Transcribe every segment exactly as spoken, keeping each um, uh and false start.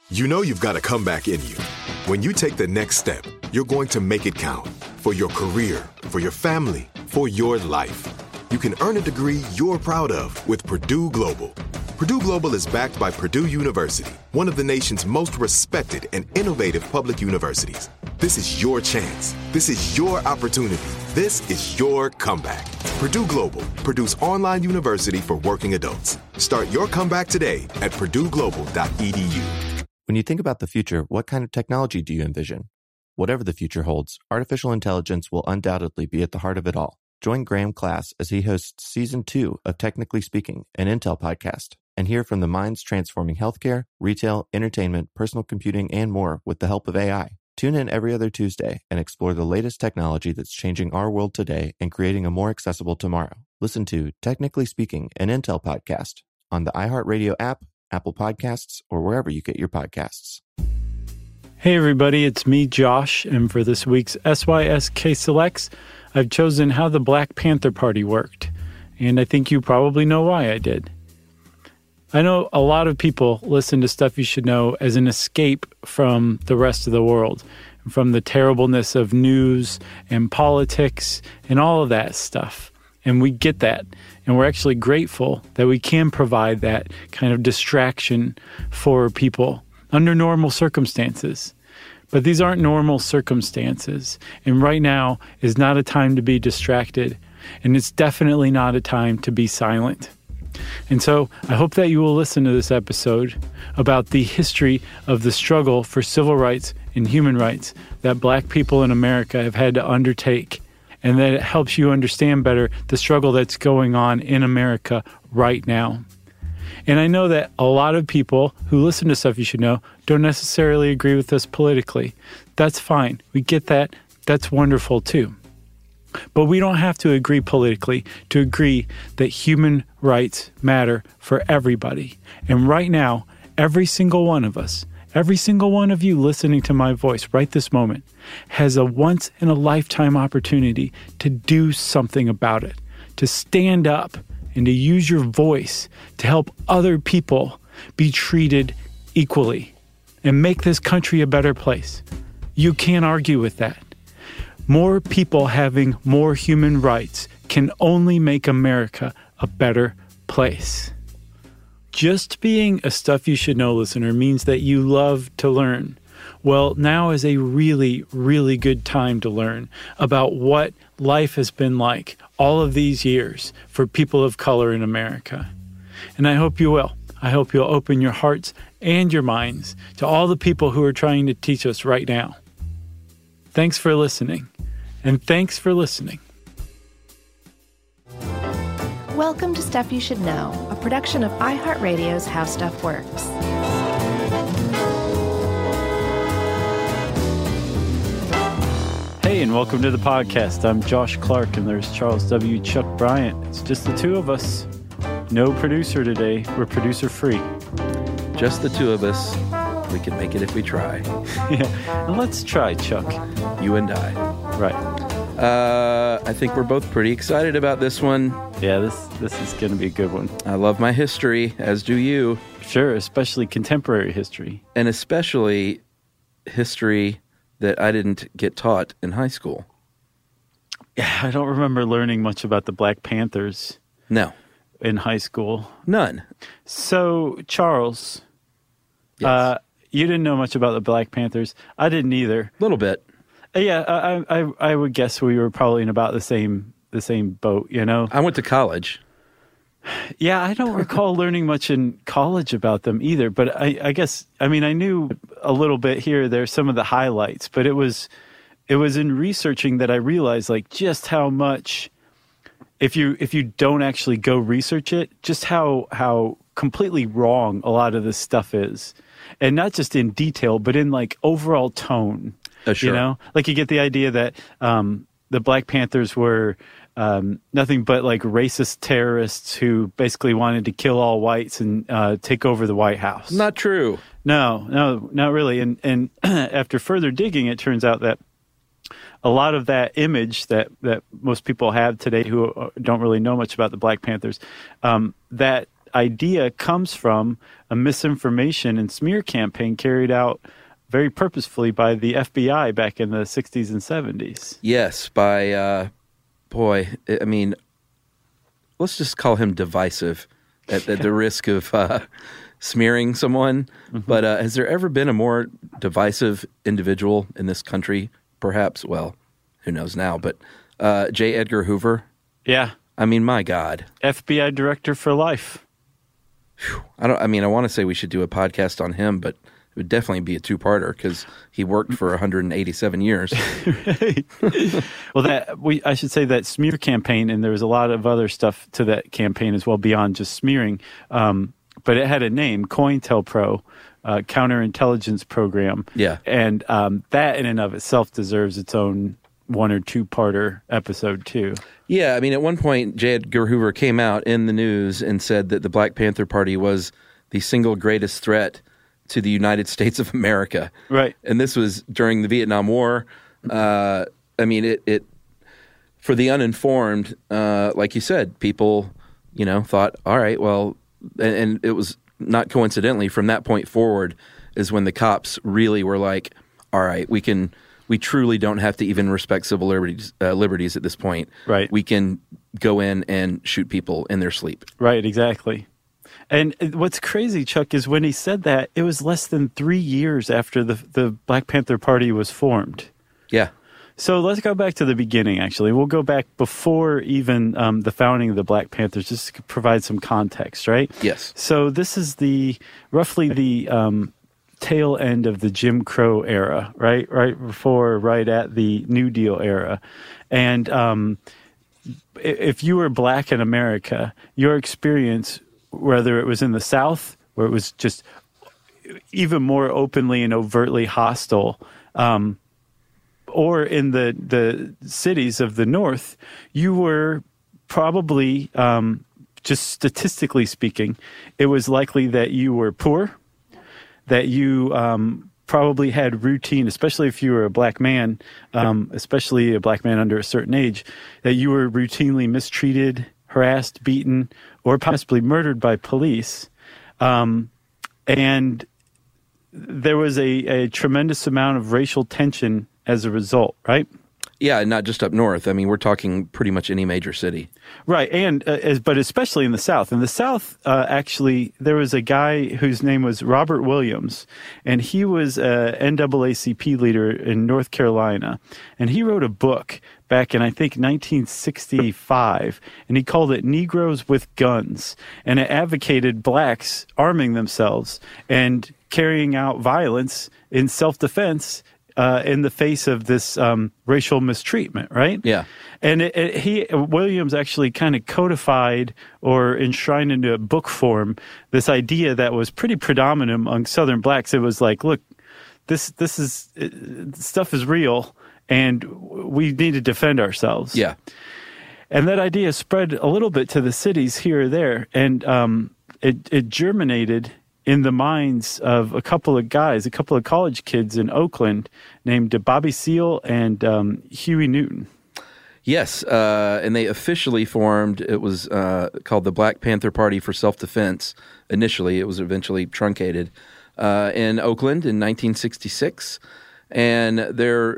You know you've got a comeback in you. When you take the next step, you're going to make it count. For your career, for your family, for your life. You can earn a degree you're proud of with Purdue Global. Purdue Global is backed by Purdue University, one of the nation's most respected and innovative public universities. This is your chance. This is your opportunity. This is your comeback. Purdue Global, Purdue's online university for working adults. Start your comeback today at purdue global dot e d u. When you think about the future, what kind of technology do you envision? Whatever the future holds, artificial intelligence will undoubtedly be at the heart of it all. Join Graham Class as he hosts Season two of Technically Speaking, an Intel podcast, and hear from the minds transforming healthcare, retail, entertainment, personal computing, and more with the help of A I. Tune in every other Tuesday and explore the latest technology that's changing our world today and creating a more accessible tomorrow. Listen to Technically Speaking, an Intel podcast on the iHeartRadio app, Apple Podcasts, or wherever you get your podcasts. Hey everybody, it's me, Josh, and for this week's S Y S K Selects, I've chosen how the Black Panther Party worked, and I think you probably know why I did. I know a lot of people listen to Stuff You Should Know as an escape from the rest of the world, from the terribleness of news and politics and all of that stuff. And we get that. And we're actually grateful that we can provide that kind of distraction for people under normal circumstances. But these aren't normal circumstances. And right now is not a time to be distracted. And it's definitely not a time to be silent. And so I hope that you will listen to this episode about the history of the struggle for civil rights and human rights that Black people in America have had to undertake, and that it helps you understand better the struggle that's going on in America right now. And I know that a lot of people who listen to Stuff You Should Know don't necessarily agree with us politically. That's fine. We get that. That's wonderful too. But we don't have to agree politically to agree that human rights matter for everybody. And right now, every single one of us, every single one of you listening to my voice right this moment, has a once-in-a-lifetime opportunity to do something about it, to stand up and to use your voice to help other people be treated equally and make this country a better place. You can't argue with that. More people having more human rights can only make America a better place. Just being a Stuff You Should Know listener means that you love to learn. Well, now is a really, really good time to learn about what life has been like all of these years for people of color in America. And I hope you will. I hope you'll open your hearts and your minds to all the people who are trying to teach us right now. Thanks for listening. And thanks for listening. Welcome to Stuff You Should Know, a production of iHeartRadio's How Stuff Works. Hey, and welcome to the podcast. I'm Josh Clark, and there's Charles W. Chuck Bryant. It's just the two of us. No producer today. We're producer free. Just the two of us. We can make it if we try. Yeah, and let's try, Chuck. You and I. Right. Uh, I think we're both pretty excited about this one. Yeah, this this is going to be a good one. I love my history, as do you. Sure, especially contemporary history. And especially history that I didn't get taught in high school. Yeah, I don't remember learning much about the Black Panthers. No. In high school. None. So, Charles, yes. uh, you didn't know much about the Black Panthers. I didn't either. A little bit. Uh, yeah, I, I I would guess we were probably in about the same the same boat, you know? I went to college. Yeah, I don't recall learning much in college about them either, but I, I guess, I mean, I knew a little bit here, there's some of the highlights, but it was, it was in researching that I realized like just how much, if you, if you don't actually go research it, just how, how completely wrong a lot of this stuff is. And not just in detail, but in like overall tone, uh, sure. You know, like you get the idea that, um, the Black Panthers were, Um, nothing but like racist terrorists who basically wanted to kill all whites and uh, take over the White House. Not true. No, no, not really. And and after further digging, it turns out that a lot of that image that, that most people have today who don't really know much about the Black Panthers, um, that idea comes from a misinformation and smear campaign carried out very purposefully by the F B I back in the sixties and seventies. Yes, by, uh, boy, I mean, let's just call him divisive at, at the risk of uh, smearing someone. Mm-hmm. But uh, has there ever been a more divisive individual in this country? Perhaps, well, who knows now, but uh, J. Edgar Hoover. Yeah. I mean, my God. F B I director for life. Whew. I don't. I mean, I want to say we should do a podcast on him, but it would definitely be a two-parter because he worked for one hundred eighty-seven years. Right. Well, that we I should say that smear campaign, and there was a lot of other stuff to that campaign as well beyond just smearing. Um, but it had a name, COINTELPRO, uh, Counterintelligence Program. Yeah. And um, that in and of itself deserves its own one or two-parter episode too. Yeah, I mean, at one point, J. Edgar Hoover came out in the news and said that the Black Panther Party was the single greatest threat to the United States of America. Right. And this was during the Vietnam War. Uh, I mean, it, it for the uninformed, uh, like you said, people, you know, thought, all right, well, and, and it was not coincidentally from that point forward is when the cops really were like, all right, we can, we truly don't have to even respect civil liberties, uh, liberties at this point. Right. We can go in and shoot people in their sleep. Right, exactly. And what's crazy, Chuck, is when he said that, it was less than three years after the the Black Panther Party was formed. Yeah. So let's go back to the beginning, actually. We'll go back before even um, the founding of the Black Panthers, just to provide some context, right? Yes. So this is the roughly the um, tail end of the Jim Crow era, right? Right before, right at the New Deal era. And um, if you were black in America, your experience, whether it was in the South, where it was just even more openly and overtly hostile, um, or in the, the cities of the North, you were probably, um, just statistically speaking, it was likely that you were poor, that you um, probably had routine, especially if you were a black man, um, especially a black man under a certain age, that you were routinely mistreated, harassed, beaten, or possibly murdered by police. Um, and there was a, a tremendous amount of racial tension as a result, right? Yeah, not just up north. I mean, we're talking pretty much any major city. Right, and uh, as, but especially in the South. In the South, uh, actually, there was a guy whose name was Robert Williams, and he was an N double A C P leader in North Carolina. And he wrote a book back in, I think, nineteen sixty-five, and he called it Negroes with Guns. And it advocated blacks arming themselves and carrying out violence in self-defense Uh, in the face of this um, racial mistreatment, right? Yeah. And it, it, he Williams actually kind of codified or enshrined into a book form this idea that was pretty predominant among Southern blacks. It was like, look, this this is it, stuff is real, and we need to defend ourselves. Yeah. And that idea spread a little bit to the cities here or there, and um, it, it germinated in the minds of a couple of guys, a couple of college kids in Oakland named Bobby Seale and um, Huey Newton. Yes, uh, and they officially formed, it was uh, called the Black Panther Party for Self-Defense. Initially, it was eventually truncated uh, in Oakland in nineteen sixty-six. And they're,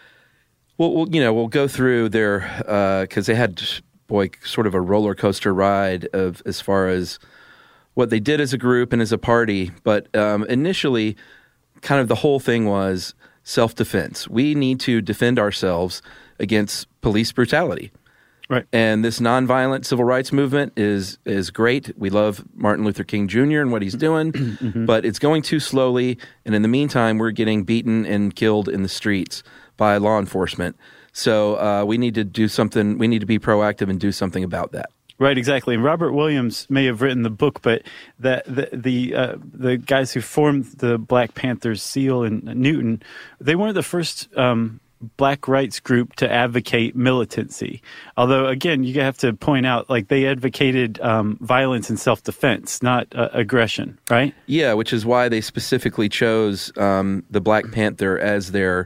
well, we'll, you know, we'll go through their, because uh, they had, boy, sort of a roller coaster ride of as far as what they did as a group and as a party. But um, initially, kind of the whole thing was self-defense. We need to defend ourselves against police brutality. Right. And this nonviolent civil rights movement is is great. We love Martin Luther King Junior and what he's doing, mm-hmm. but it's going too slowly. And in the meantime, we're getting beaten and killed in the streets by law enforcement. So uh, we need to do something. We need to be proactive and do something about that. Right, exactly. And Robert Williams may have written the book, but the the the, uh, the guys who formed the Black Panthers, Seale and Newton, they weren't the first um, black rights group to advocate militancy. Although, again, you have to point out, like, they advocated um, violence and self-defense, not uh, aggression, right? Yeah, which is why they specifically chose um, the Black Panther as their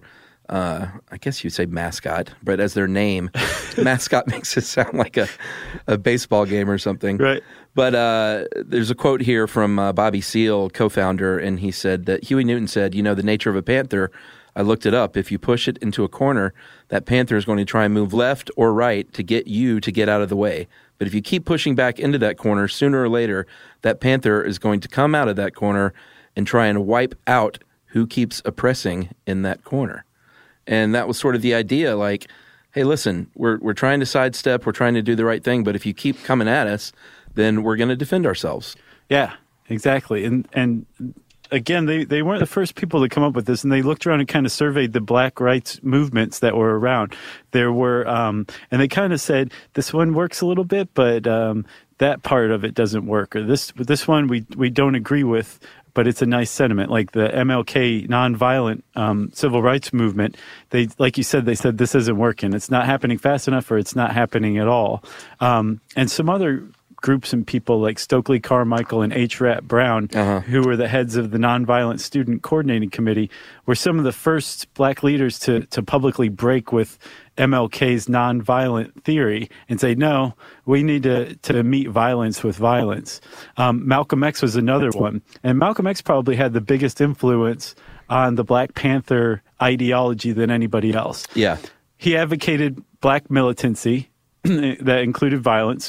uh, I guess you'd say mascot, but as their name, mascot makes it sound like a, a baseball game or something. Right. But uh, there's a quote here from uh, Bobby Seale, co-founder, and he said that Huey Newton said, you know, the nature of a panther, I looked it up. If you push it into a corner, that panther is going to try and move left or right to get you to get out of the way. But if you keep pushing back into that corner, sooner or later, that panther is going to come out of that corner and try and wipe out who keeps oppressing in that corner. And that was sort of the idea, like, hey, listen, we're we're trying to sidestep, we're trying to do the right thing, but if you keep coming at us, then we're going to defend ourselves. Yeah, exactly. And and again, they, they weren't the first people to come up with this, and they looked around and kind of surveyed the black rights movements that were around. There were, um, and they kind of said, this one works a little bit, but um, that part of it doesn't work, or this this one we we don't agree with, but it's a nice sentiment. Like the M L K nonviolent um, civil rights movement, they, like you said, they said this isn't working. It's not happening fast enough, or it's not happening at all. Um, and some other groups and people like Stokely Carmichael and H. Rat Brown, uh-huh. who were the heads of the Nonviolent Student Coordinating Committee, were some of the first black leaders to, to publicly break with M L K's nonviolent theory and say, no, we need to, to meet violence with violence. Um, Malcolm X was another one. And Malcolm X probably had the biggest influence on the Black Panther ideology than anybody else. Yeah. He advocated black militancy that included violence.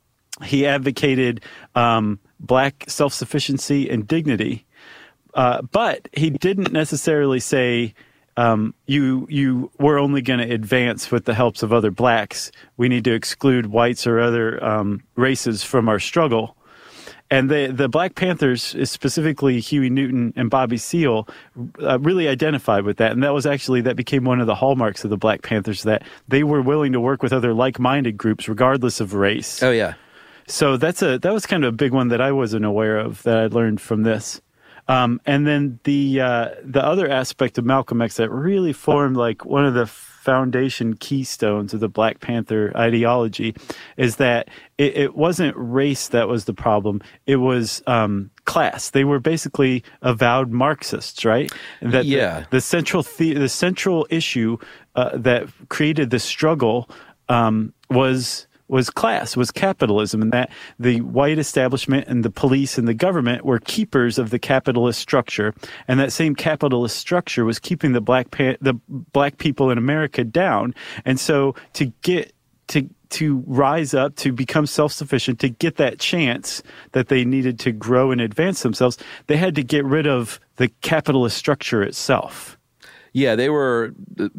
He advocated um, black self-sufficiency and dignity, uh, but he didn't necessarily say, um, you you we're only going to advance with the helps of other blacks. We need to exclude whites or other um, races from our struggle. And the, the Black Panthers, specifically Huey Newton and Bobby Seale, uh, really identified with that. And that was actually, that became one of the hallmarks of the Black Panthers, that they were willing to work with other like-minded groups regardless of race. Oh, yeah. So that's a that was kind of a big one that I wasn't aware of, that I learned from this. Um, and then the uh, the other aspect of Malcolm X that really formed like one of the foundation keystones of the Black Panther ideology is that it, it wasn't race that was the problem. It was um, class. They were basically avowed Marxists, right? And that yeah. The, the central the, the central issue uh, that created the struggle um, was. was class, was capitalism, and that the white establishment and the police and the government were keepers of the capitalist structure, and that same capitalist structure was keeping the black pa- the black people in America down. And so to get to to rise up, to become self-sufficient, to get that chance that they needed to grow and advance themselves, they had to get rid of the capitalist structure itself. Yeah, they were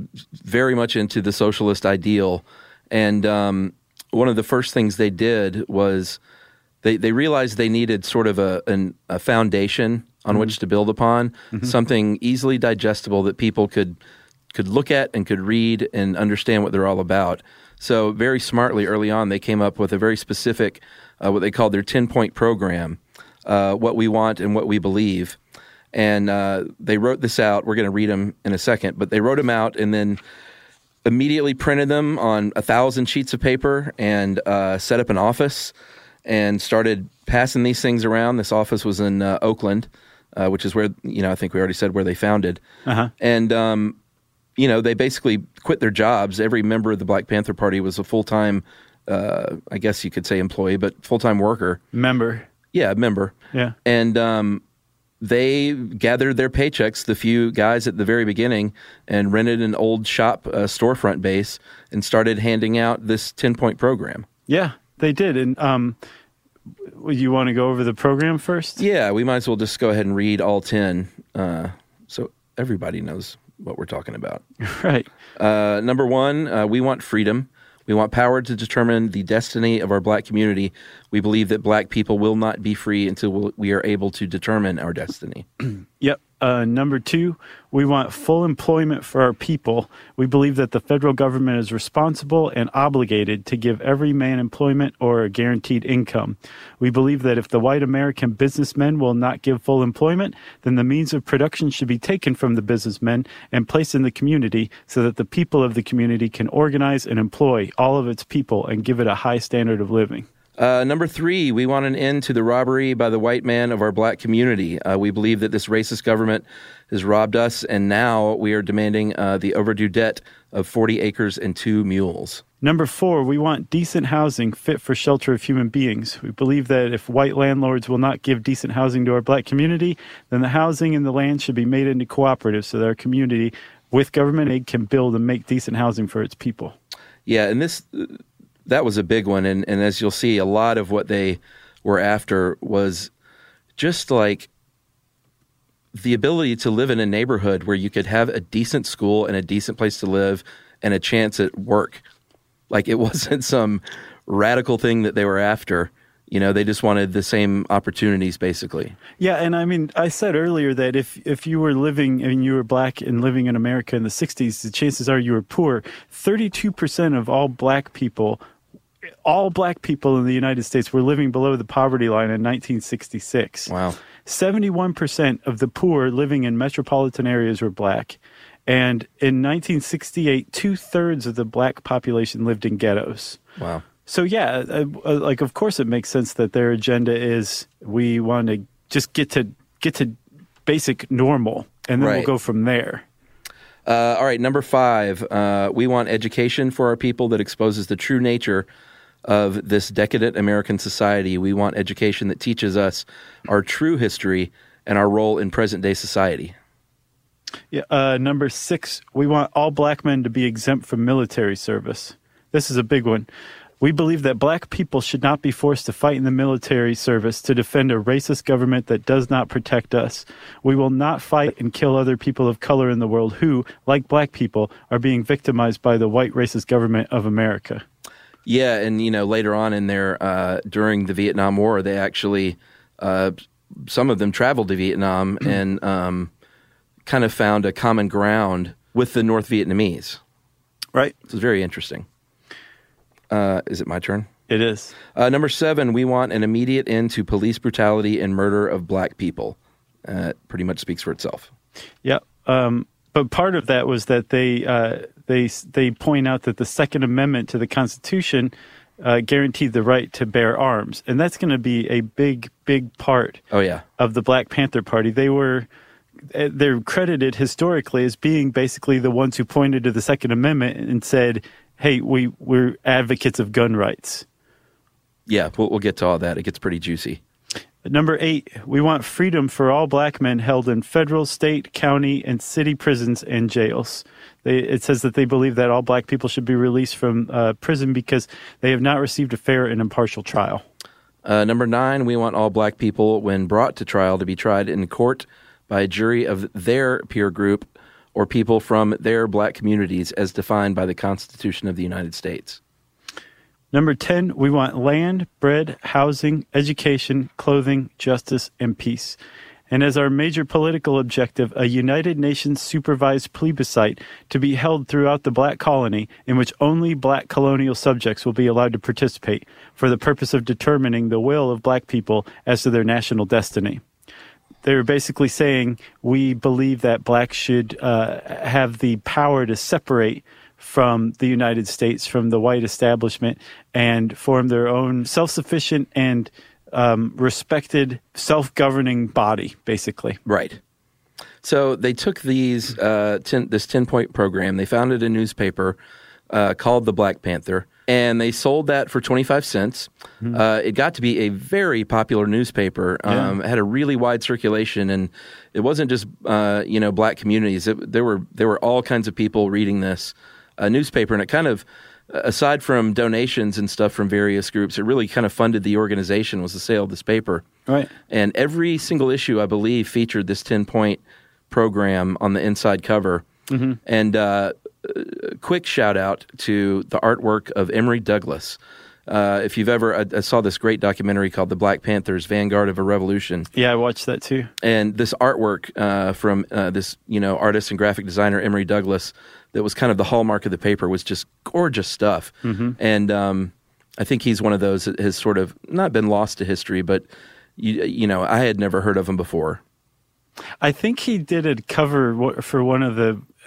very much into the socialist ideal, and um one of the first things they did was they, they realized they needed sort of a, an, a foundation on mm-hmm. which to build upon, mm-hmm. something easily digestible that people could could look at and could read and understand what they're all about. So very smartly early on, they came up with a very specific, uh, what they called their ten-point program, uh, what we want and what we believe. And uh, they wrote this out. We're going to read them in a second, but they wrote them out and then immediately printed them on a thousand sheets of paper and uh, set up an office and started passing these things around. This office was in uh, Oakland, uh, which is where, you know, I think we already said where they founded. Uh-huh. And, um, you know, they basically quit their jobs. Every member of the Black Panther Party was a full-time, uh, I guess you could say employee, but full-time worker. Member. Yeah, member. Yeah. And um they gathered their paychecks, the few guys at the very beginning, and rented an old shop uh, storefront base and started handing out this ten-point program. Yeah, they did. And um, you want to go over the program first? Yeah, we might as well just go ahead and read all ten uh, so everybody knows what we're talking about. Right. Uh, number one, uh, we want freedom. We want power to determine the destiny of our black community. We believe that black people will not be free until we are able to determine our destiny. Yep. Uh, number two, we want full employment for our people. We believe that the federal government is responsible and obligated to give every man employment or a guaranteed income. We believe that if the white American businessmen will not give full employment, then the means of production should be taken from the businessmen and placed in the community so that the people of the community can organize and employ all of its people and give it a high standard of living. Uh, number three, we want an end to the robbery by the white man of our black community. Uh, we believe that this racist government has robbed us, and now we are demanding uh, the overdue debt of forty acres and two mules. Number four, we want decent housing fit for shelter of human beings. We believe that if white landlords will not give decent housing to our black community, then the housing and the land should be made into cooperatives so that our community, with government aid, can build and make decent housing for its people. Yeah, and this that was a big one. And, and as you'll see, a lot of what they were after was just like the ability to live in a neighborhood where you could have a decent school and a decent place to live and a chance at work. Like, it wasn't some radical thing that they were after. You know, they just wanted the same opportunities, basically. Yeah, and I mean, I said earlier that if, if you were living and you were black and living in America in the sixties, the chances are you were poor. thirty-two percent of all black people, all black people in the United States were living below the poverty line in nineteen sixty-six. Wow. seventy-one percent of the poor living in metropolitan areas were black. And in nineteen sixty-eight, two-thirds of the black population lived in ghettos. Wow. So, yeah, uh, uh, like, of course it makes sense that their agenda is we want to just get to get to basic normal, and then Right. we'll go from there. Uh, all right, number five, uh, we want education for our people that exposes the true nature of this decadent American society. We want education that teaches us our true history and our role in present-day society. Yeah, uh, number six, we want all black men to be exempt from military service. This is a big one. We believe that black people should not be forced to fight in the military service to defend a racist government that does not protect us. We will not fight and kill other people of color in the world who, like black people, are being victimized by the white racist government of America. Yeah, and, you know, later on in there, uh, during the Vietnam War, they actually, uh, some of them traveled to Vietnam and um, kind of found a common ground with the North Vietnamese. Right. This is very interesting. Uh, is it my turn? It is. Uh, number seven, we want an immediate end to police brutality and murder of black people. Uh, it pretty much speaks for itself. Yeah. Um, but part of that was that they uh, they they point out that the Second Amendment to the Constitution uh, guaranteed the right to bear arms, and that's going to be a big, big part. Oh yeah. Of the Black Panther Party. They were they're credited historically as being basically the ones who pointed to the Second Amendment and said, hey, we, we're advocates of gun rights. Yeah, we'll, we'll get to all that. It gets pretty juicy. Number eight, we want freedom for all black men held in federal, state, county, and city prisons and jails. They, it says that they believe that all black people should be released from uh, prison because they have not received a fair and impartial trial. Uh, number nine, we want all black people, when brought to trial, to be tried in court by a jury of their peer group or people from their black communities as defined by the Constitution of the United States. Number ten, we want land, bread, housing, education, clothing, justice, and peace. And as our major political objective, a United Nations supervised plebiscite to be held throughout the black colony in which only black colonial subjects will be allowed to participate for the purpose of determining the will of black people as to their national destiny. They were basically saying, we believe that blacks should uh, have the power to separate from the United States, from the white establishment, and form their own self-sufficient and um, respected self-governing body, basically. Right. So they took these uh, ten, this ten-point program. They founded a newspaper uh, called The Black Panther, and they sold that for twenty-five cents. Mm-hmm. Uh, it got to be a very popular newspaper. Um, yeah. It had a really wide circulation, and it wasn't just uh, you know black communities. It, there were there were all kinds of people reading this uh, newspaper, and it kind of, aside from donations and stuff from various groups, it really kind of funded the organization. Was the sale of this paper, right? And every single issue, I believe, featured this ten-point program on the inside cover. Mm-hmm. And uh, a quick shout out to the artwork of Emory Douglas. Uh, if you've ever, I, I saw this great documentary called The Black Panthers: Vanguard of a Revolution. Yeah, I watched that too. And this artwork uh, from uh, this, you know, artist and graphic designer Emory Douglas, that was kind of the hallmark of the paper, was just gorgeous stuff. Mm-hmm. And um, I think he's one of those that has sort of not been lost to history, but you, you know, I had never heard of him before. I think he did a cover for one of the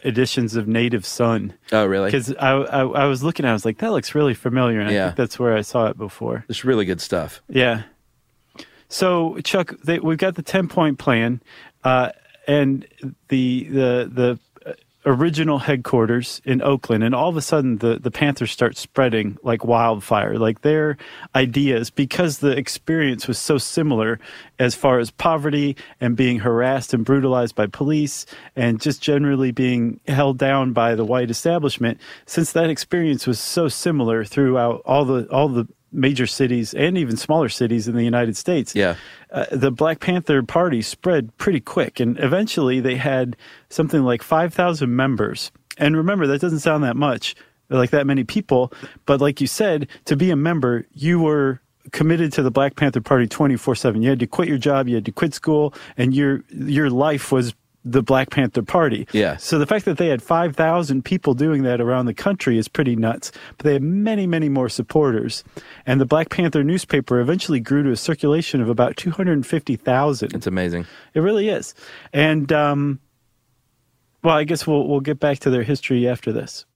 editions of Native Son. Oh, really? Because I, I I was looking, I was like, that looks really familiar, and I Yeah. think that's where I saw it before. It's really good stuff. Yeah. So, Chuck, they, we've got the ten-point plan, uh, and the the the original headquarters in Oakland, and all of a sudden the, the Panthers start spreading like wildfire. Like their ideas, because the experience was so similar as far as poverty and being harassed and brutalized by police and just generally being held down by the white establishment, since that experience was so similar throughout all the all the major cities and even smaller cities in the United States. Yeah. Uh, the Black Panther Party spread pretty quick, and eventually they had something like five thousand members. And remember, that doesn't sound that much, like that many people, but like you said, to be a member, you were committed to the Black Panther Party twenty-four seven. You had to quit your job, you had to quit school, and your your life was the Black Panther Party. Yeah. So the fact that they had five thousand people doing that around the country is pretty nuts. But they had many, many more supporters. And the Black Panther newspaper eventually grew to a circulation of about two hundred fifty thousand. It's amazing. It really is. And, um, well, I guess we'll we'll get back to their history after this.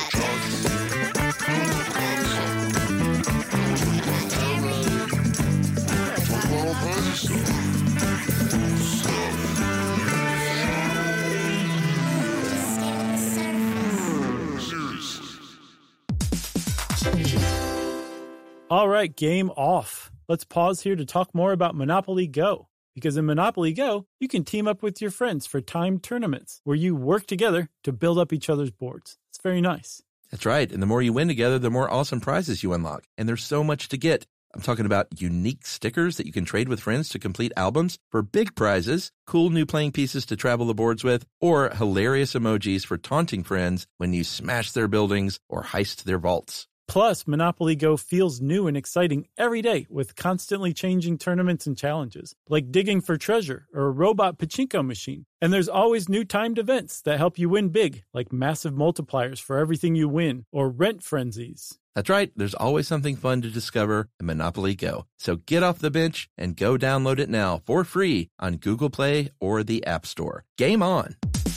All right, game off. Let's pause here to talk more about Monopoly Go. Because in Monopoly Go, you can team up with your friends for timed tournaments where you work together to build up each other's boards. It's very nice. That's right. And the more you win together, the more awesome prizes you unlock. And there's so much to get. I'm talking about unique stickers that you can trade with friends to complete albums for big prizes, cool new playing pieces to travel the boards with, or hilarious emojis for taunting friends when you smash their buildings or heist their vaults. Plus, Monopoly Go feels new and exciting every day with constantly changing tournaments and challenges, like digging for treasure or a robot pachinko machine. And there's always new timed events that help you win big, like massive multipliers for everything you win or rent frenzies. That's right. There's always something fun to discover in Monopoly Go. So get off the bench and go download it now for free on Google Play or the App Store. Game on.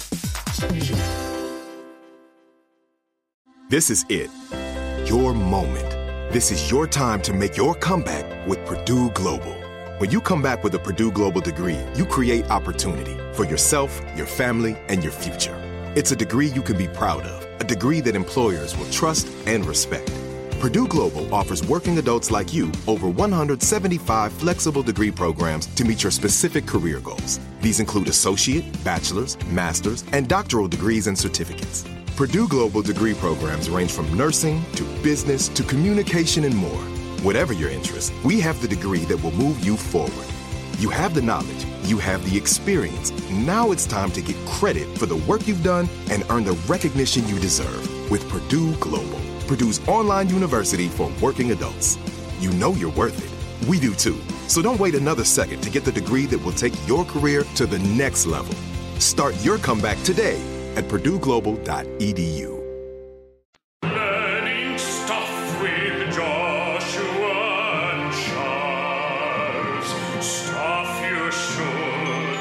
This is it. Your moment. This is your time to make your comeback with Purdue Global. When you come back with a Purdue Global degree, you create opportunity for yourself, your family, and your future. It's a degree you can be proud of, a degree that employers will trust and respect. Purdue Global offers working adults like you over one hundred seventy-five flexible degree programs to meet your specific career goals. These include associate, bachelor's, master's, and doctoral degrees and certificates. Purdue Global degree programs range from nursing to business to communication and more. Whatever your interest, we have the degree that will move you forward. You have the knowledge, you have the experience. Now it's time to get credit for the work you've done and earn the recognition you deserve with Purdue Global, Purdue's online university for working adults. You know you're worth it. We do too. So don't wait another second to get the degree that will take your career to the next level. Start your comeback today at purdue global dot e d u. Learning stuff with Joshua and Charles. Stuff you should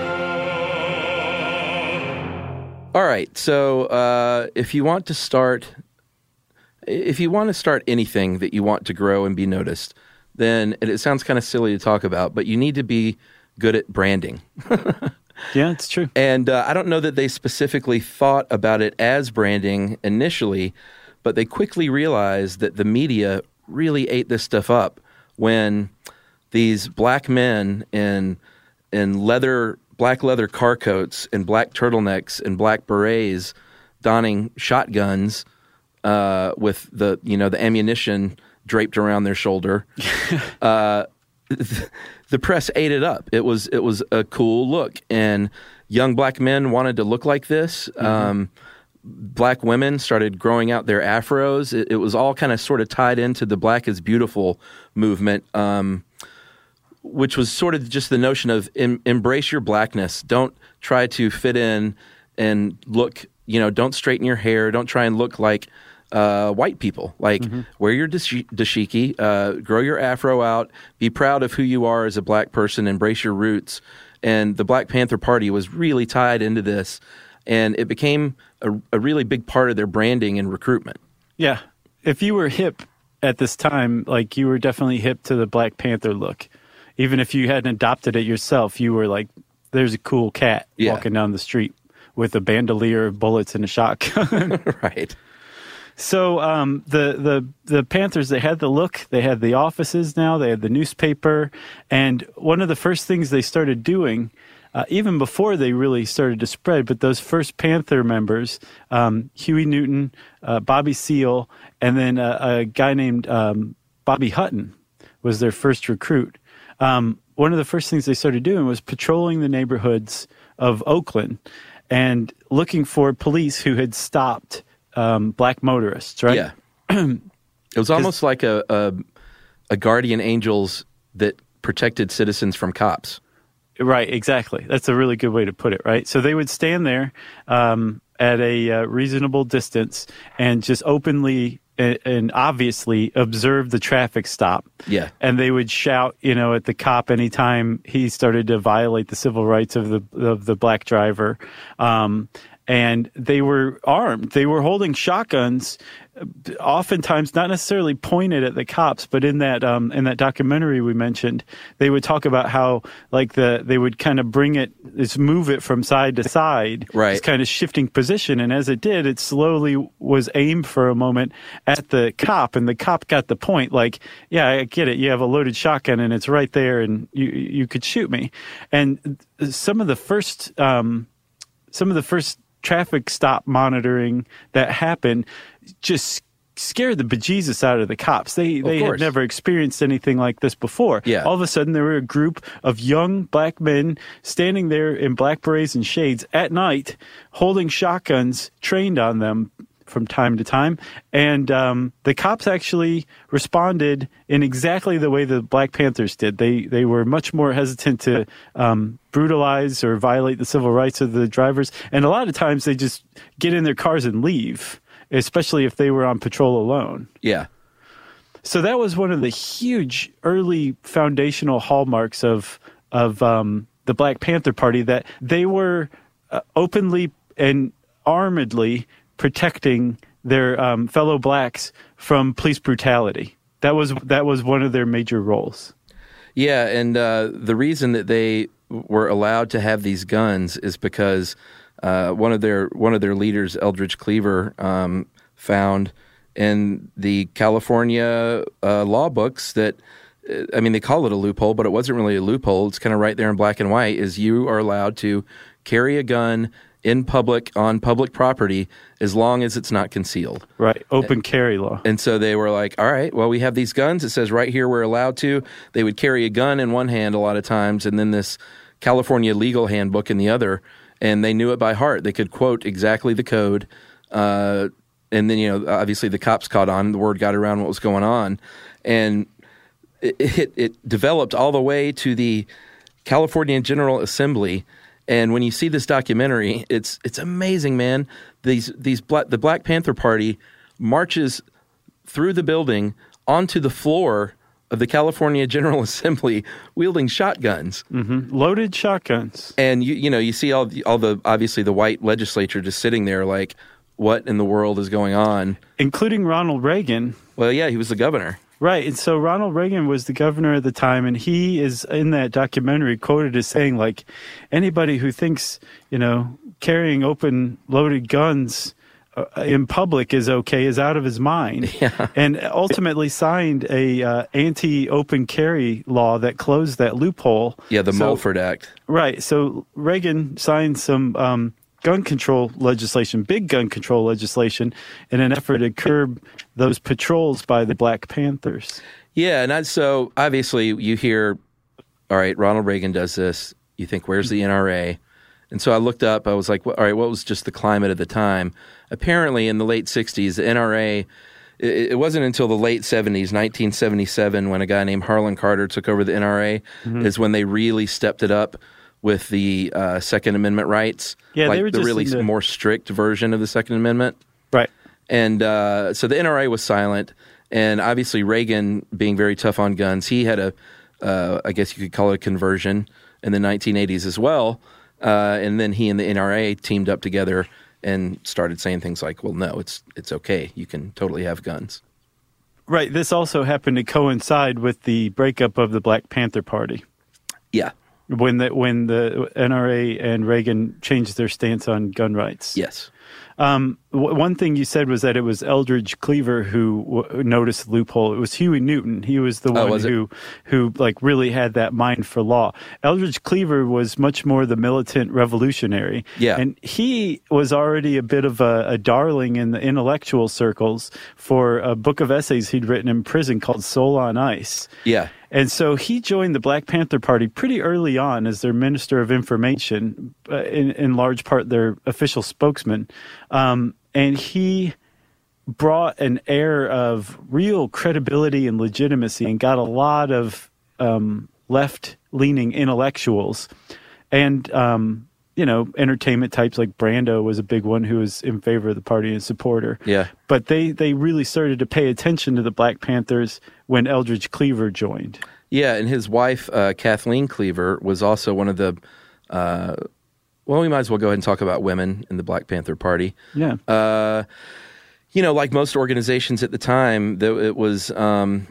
know. All right. So uh, if you want to start, if you want to start anything that you want to grow and be noticed, then and it sounds kind of silly to talk about, but you need to be good at branding. Yeah, it's true. And uh, I don't know that they specifically thought about it as branding initially, but they quickly realized that the media really ate this stuff up when these black men in in leather, black leather car coats and black turtlenecks and black berets, donning shotguns uh, with the you know the ammunition draped around their shoulder. uh, The press ate it up. It was it was a cool look, and young black men wanted to look like this. Mm-hmm. Um, black women started growing out their afros. It, it was all kind of sort of tied into the Black is Beautiful movement, um, which was sort of just the notion of em- embrace your blackness. Don't try to fit in and look. You know, don't straighten your hair. Don't try and look like Uh, white people. Like, mm-hmm. wear your dash- dashiki, uh, grow your afro out, be proud of who you are as a black person, embrace your roots. And the Black Panther Party was really tied into this. and it became a, a really big part of their branding and recruitment. Yeah. If you were hip at this time, like you were definitely hip to the Black Panther look. Even if you hadn't adopted it yourself, you were like, there's a cool cat Yeah. walking down the street with a bandolier of bullets and a shotgun. Right. So um, the, the the Panthers, they had the look, they had the offices now, they had the newspaper, and one of the first things they started doing, uh, even before they really started to spread, but those first Panther members, um, Huey Newton, uh, Bobby Seale, and then uh, a guy named um, Bobby Hutton was their first recruit. Um, one of the first things they started doing was patrolling the neighborhoods of Oakland and looking for police who had stopped Um, black motorists, right? Yeah. It was almost like a, a a guardian angels that protected citizens from cops. Right, exactly. That's a really good way to put it, right? So they would stand there um, at a uh, reasonable distance and just openly and, and obviously observe the traffic stop. Yeah. And they would shout, you know, at the cop anytime he started to violate the civil rights of the of the black driver. Um, And they were armed. They were holding shotguns, oftentimes not necessarily pointed at the cops, but in that um, in that documentary we mentioned, they would talk about how like the they would kind of bring it, just move it from side to side, right? This kind of shifting position, and as it did, it slowly was aimed for a moment at the cop, and the cop got the point. Like, yeah, I get it. You have a loaded shotgun, and it's right there, and you you could shoot me. And some of the first um, some of the first traffic stop monitoring that happened just scared the bejesus out of the cops. They they had never experienced anything like this before. Yeah. All of a sudden, there were a group of young black men standing there in black berets and shades at night, holding shotguns, trained on them from time to time. And um, the cops actually responded in exactly the way the Black Panthers did. They they were much more hesitant to um, brutalize or violate the civil rights of the drivers. And a lot of times they just get in their cars and leave, especially if they were on patrol alone. Yeah. So that was one of the huge early foundational hallmarks of of um, the Black Panther Party, that they were uh, openly and armedly protecting their um, fellow blacks from police brutality. That was that was one of their major roles. Yeah, and uh, the reason that they were allowed to have these guns is because uh, one of their one of their leaders, Eldridge Cleaver, um, found in the California uh, law books that, I mean, they call it a loophole, but it wasn't really a loophole. It's kind of right there in black and white, is you are allowed to carry a gun in public, on public property, as long as it's not concealed. Right, open carry law. And so they were like, all right, well, we have these guns. It says right here we're allowed to. They would carry a gun in one hand a lot of times, and then this California legal handbook in the other, and they knew it by heart. They could quote exactly the code. Uh, and then, you know, obviously the cops caught on. The word got around what was going on. And it, it, it developed all the way to the California General Assembly. And when you see this documentary, it's it's amazing, man. These these black, the Black Panther Party marches through the building onto the floor of the California General Assembly, wielding shotguns, mm-hmm. loaded shotguns. And you you know you see all the, all the obviously the white legislature just sitting there like, what in the world is going on? Including Ronald Reagan. Well, yeah, he was the governor. Right, and so Ronald Reagan was the governor at the time, and he is in that documentary quoted as saying, like, anybody who thinks, you know, carrying open loaded guns uh, in public is okay is out of his mind. Yeah. And ultimately signed a uh, anti-open carry law that closed that loophole. Yeah, the so, Mulford Act. Right, so Reagan signed some um, gun control legislation, big gun control legislation, in an effort to curb those patrols by the Black Panthers. Yeah, and I, so obviously you hear, all right, Ronald Reagan does this. You think, where's the N R A? And so I looked up. I was like, all right, what was just the climate at the time? Apparently in the late sixties, the N R A, it, it wasn't until the late seventies, nineteen seventy-seven, when a guy named Harlan Carter took over the N R A, mm-hmm. is when they really stepped it up with the uh, Second Amendment rights, yeah, like they were the just really the... more strict version of the Second Amendment. Right. And uh, so the N R A was silent, and obviously Reagan, being very tough on guns, he had a, uh, I guess you could call it a conversion in the nineteen eighties as well. Uh, and then he and the N R A teamed up together and started saying things like, well, no, it's it's okay. You can totally have guns. Right. This also happened to coincide with the breakup of the Black Panther Party. Yeah. When the, when the N R A and Reagan changed their stance on gun rights. Yes. Um, w- one thing you said was that it was Eldridge Cleaver who w- noticed the loophole. It was Huey Newton. He was the Oh, one was it? who, who like really had that mind for law. Eldridge Cleaver was much more the militant revolutionary. Yeah. And he was already a bit of a, a darling in the intellectual circles for a book of essays he'd written in prison called Soul on Ice. Yeah. And so he joined the Black Panther Party pretty early on as their Minister of Information, uh, in, in large part their official spokesman. Um, and he brought an air of real credibility and legitimacy and got a lot of um, left-leaning intellectuals. And, um, you know, entertainment types like Brando was a big one who was in favor of the party and supporter. Yeah. But they, they really started to pay attention to the Black Panthers when Eldridge Cleaver joined. Yeah, and his wife, uh, Kathleen Cleaver, was also one of the, uh, well, we might as well go ahead and talk about women in the Black Panther Party. Yeah. Uh, you know, like most organizations at the time, th- it was um,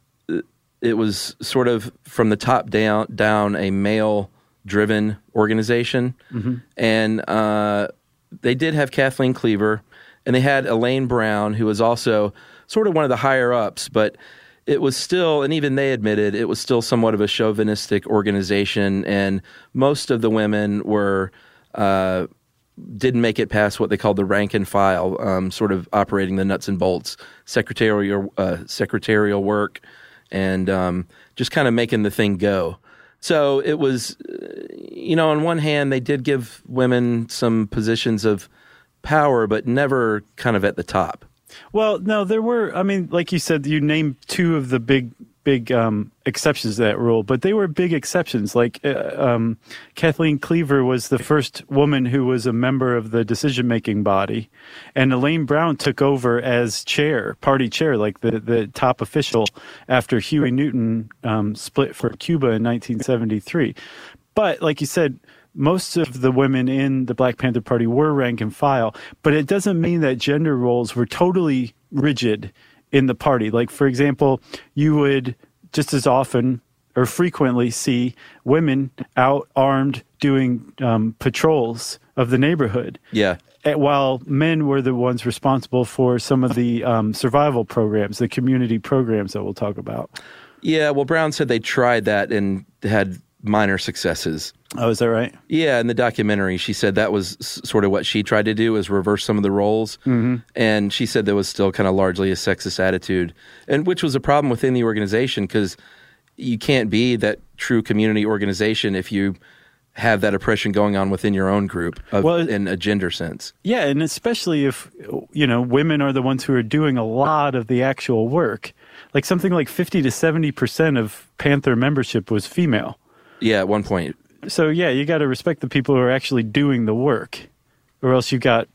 it was sort of from the top down, down a male-driven organization. Mm-hmm. And uh, they did have Kathleen Cleaver, and they had Elaine Brown, who was also sort of one of the higher-ups, but it was still, and even they admitted, it was still somewhat of a chauvinistic organization, and most of the women were uh, didn't make it past what they called the rank and file, um, sort of operating the nuts and bolts, secretarial uh, secretarial work, and um, just kind of making the thing go. So it was, you know, on one hand, they did give women some positions of power, but never kind of at the top. Well, no, there were, I mean, like you said, you named two of the big, big um, exceptions to that rule, but they were big exceptions. Like uh, um, Kathleen Cleaver was the first woman who was a member of the decision-making body, and Elaine Brown took over as chair, party chair, like the, the top official after Huey Newton um, split for Cuba in nineteen seventy-three. But like you said, most of the women in the Black Panther Party were rank and file, but it doesn't mean that gender roles were totally rigid in the party. Like, for example, you would just as often or frequently see women out armed doing um, patrols of the neighborhood. Yeah. While men were the ones responsible for some of the um, survival programs, the community programs that we'll talk about. Yeah, well, Brown said they tried that and had minor successes. Oh, is that right? Yeah, in the documentary, she said that was s- sort of what she tried to do, is reverse some of the roles. Mm-hmm. And she said there was still kind of largely a sexist attitude, and which was a problem within the organization, because you can't be that true community organization if you have that oppression going on within your own group of, well, in a gender sense. Yeah, and especially if, you know, women are the ones who are doing a lot of the actual work. Like something like fifty to seventy percent of Panther membership was female. Yeah, at one point. So, yeah, you got to respect the people who are actually doing the work, or else you've got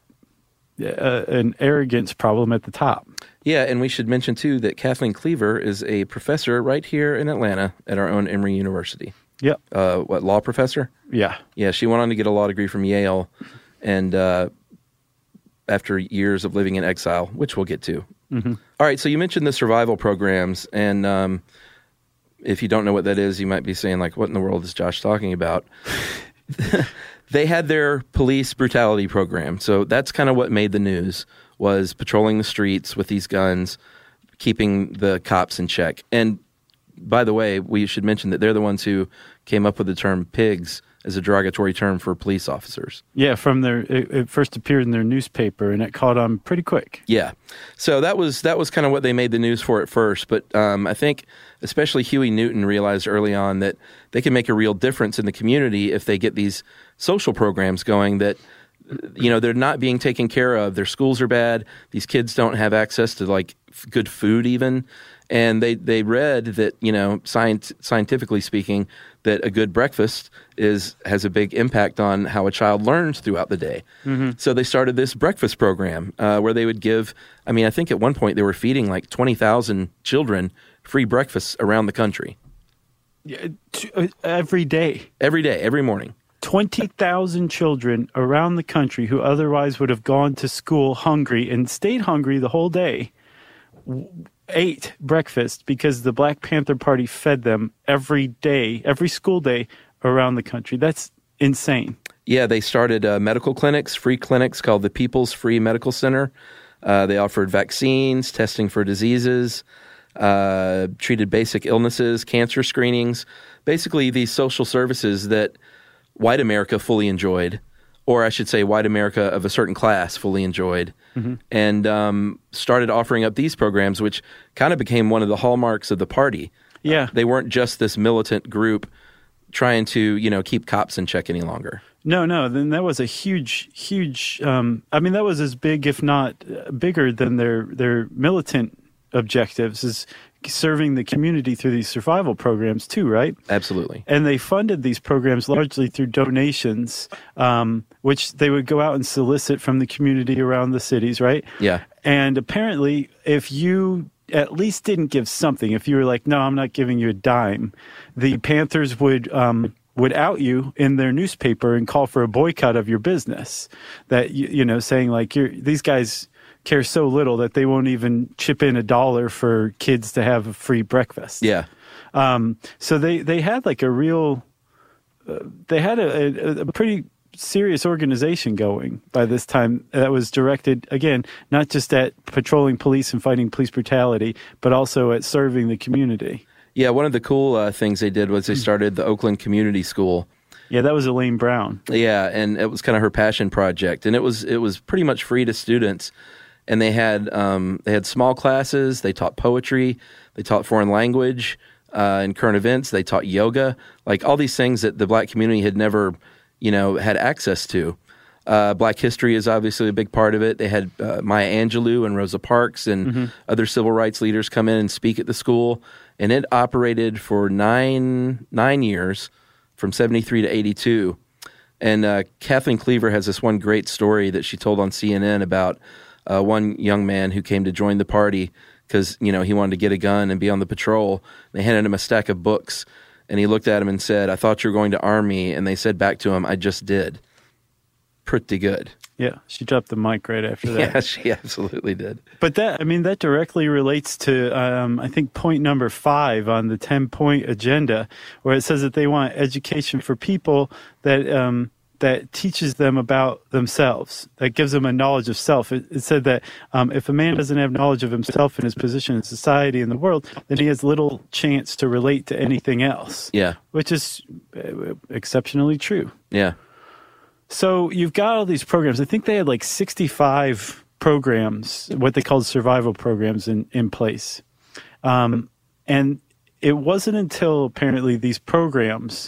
uh, an arrogance problem at the top. Yeah, and we should mention, too, that Kathleen Cleaver is a professor right here in Atlanta at our own Emory University. Yep. Uh, what, law professor? Yeah. Yeah, she went on to get a law degree from Yale, and uh, after years of living in exile, which we'll get to. Mm-hmm. All right, so you mentioned the survival programs, and um, if you don't know what that is, you might be saying, like, what in the world is Josh talking about? They had their police brutality program, so that's kind of what made the news, was patrolling the streets with these guns, keeping the cops in check. And by the way, we should mention that they're the ones who came up with the term pigs as a derogatory term for police officers. Yeah, from their it, it first appeared in their newspaper, and it caught on pretty quick. Yeah, so that was that was kind of what they made the news for at first. But um, I think especially Huey Newton realized early on that they can make a real difference in the community if they get these social programs going that, you know, they're not being taken care of. Their schools are bad. These kids don't have access to, like, f- good food even. And they, they read that, you know, science, scientifically speaking, that a good breakfast is has a big impact on how a child learns throughout the day. Mm-hmm. So they started this breakfast program uh, where they would give, I mean, I think at one point they were feeding like twenty thousand children free breakfasts around the country. Yeah, t- uh, every day. Every day, every morning. twenty thousand children around the country who otherwise would have gone to school hungry and stayed hungry the whole day, ate breakfast because the Black Panther Party fed them every day, every school day around the country. That's insane. Yeah, they started uh, medical clinics, free clinics called the People's Free Medical Center. Uh, they offered vaccines, testing for diseases, uh, treated basic illnesses, cancer screenings, basically these social services that white America fully enjoyed, or I should say white America of a certain class fully enjoyed, mm-hmm. and um, started offering up these programs, which kind of became one of the hallmarks of the party. Yeah. Uh, they weren't just this militant group trying to, you know, keep cops in check any longer. No, no. Then that was a huge, huge. Um, I mean, that was as big, if not bigger, than their their militant objectives, is serving the community through these survival programs too, right? Absolutely. And they funded these programs largely through donations, um, which they would go out and solicit from the community around the cities, right? Yeah. And apparently, if you at least didn't give something, if you were like, no, I'm not giving you a dime, the Panthers would um, would out you in their newspaper and call for a boycott of your business. That, you, you know, saying like, you're, these guys care so little that they won't even chip in a dollar for kids to have a free breakfast. Yeah. Um, so they, they had like a real, uh, they had a, a, a pretty serious organization going by this time that was directed, again, not just at patrolling police and fighting police brutality, but also at serving the community. Yeah, one of the cool uh, things they did was they started the Oakland Community School. Yeah, that was Elaine Brown. Yeah, and it was kind of her passion project, and it was it was pretty much free to students. And they had um, they had small classes. They taught poetry. They taught foreign language uh, and current events. They taught yoga, like all these things that the Black community had never, you know, had access to. Uh, Black history is obviously a big part of it. They had uh, Maya Angelou and Rosa Parks and mm-hmm. other civil rights leaders come in and speak at the school. And it operated for nine nine years, from seventy-three to eighty-two. And uh, Kathleen Cleaver has this one great story that she told on C N N about uh, one young man who came to join the party because, you know, he wanted to get a gun and be on the patrol. They handed him a stack of books, and he looked at him and said, "I thought you were going to arm me." And they said back to him, "I just did." Pretty good. Yeah, she dropped the mic right after that. Yeah, she absolutely did. But that, I mean, that directly relates to, um, I think, point number five on the ten-point agenda, where it says that they want education for people that um, that teaches them about themselves, that gives them a knowledge of self. It, it said that um, if a man doesn't have knowledge of himself and his position in society and the world, then he has little chance to relate to anything else. Yeah. Which is exceptionally true. Yeah. So you've got all these programs. I think they had like sixty-five programs, what they called survival programs, in, in place. Um, and it wasn't until apparently these programs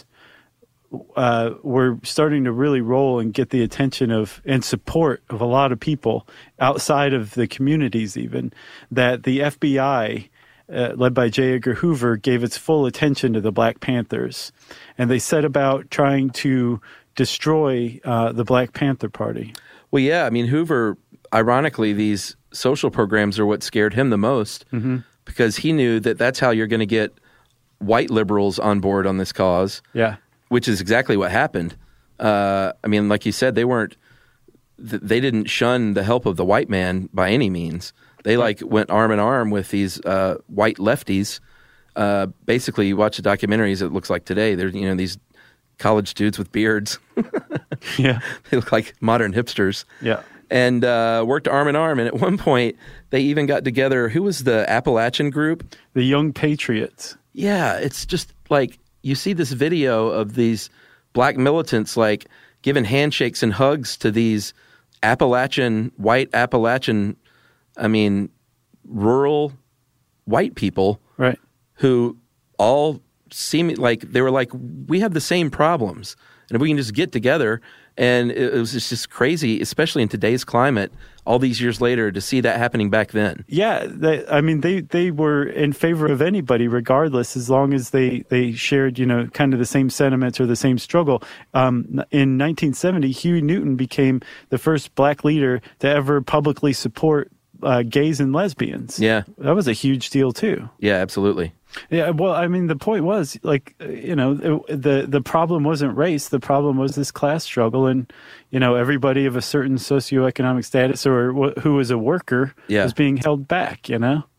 uh, were starting to really roll and get the attention of and support of a lot of people outside of the communities even, that the F B I, uh, led by J. Edgar Hoover, gave its full attention to the Black Panthers. And they set about trying to destroy uh, the Black Panther Party. Well, yeah. I mean, Hoover, ironically, these social programs are what scared him the most mm-hmm. because he knew that that's how you're going to get white liberals on board on this cause. Yeah. Which is exactly what happened. Uh, I mean, like you said, they weren't, they didn't shun the help of the white man by any means. They like went arm in arm with these uh, white lefties. Uh, basically, you watch the documentaries, it looks like today, they're, you know, these college dudes with beards. Yeah. They look like modern hipsters. Yeah. And uh, worked arm in arm. And at one point, they even got together. Who was the Appalachian group? The Young Patriots. Yeah. It's just like you see this video of these black militants like giving handshakes and hugs to these Appalachian, white Appalachian, I mean, rural white people. Right. Who all seem like they were like, we have the same problems, and if we can just get together. And it was just crazy, especially in today's climate, all these years later, to see that happening back then. Yeah, they, I mean, they, they were in favor of anybody, regardless, as long as they, they shared, you know, kind of the same sentiments or the same struggle. Um, in nineteen seventy, Huey Newton became the first black leader to ever publicly support uh, gays and lesbians. Yeah. That was a huge deal, too. Yeah, absolutely. Yeah, well, I mean, the point was, like, you know, it, the the problem wasn't race. The problem was this class struggle, and, you know, everybody of a certain socioeconomic status or wh- who was a worker yeah. was being held back, you know?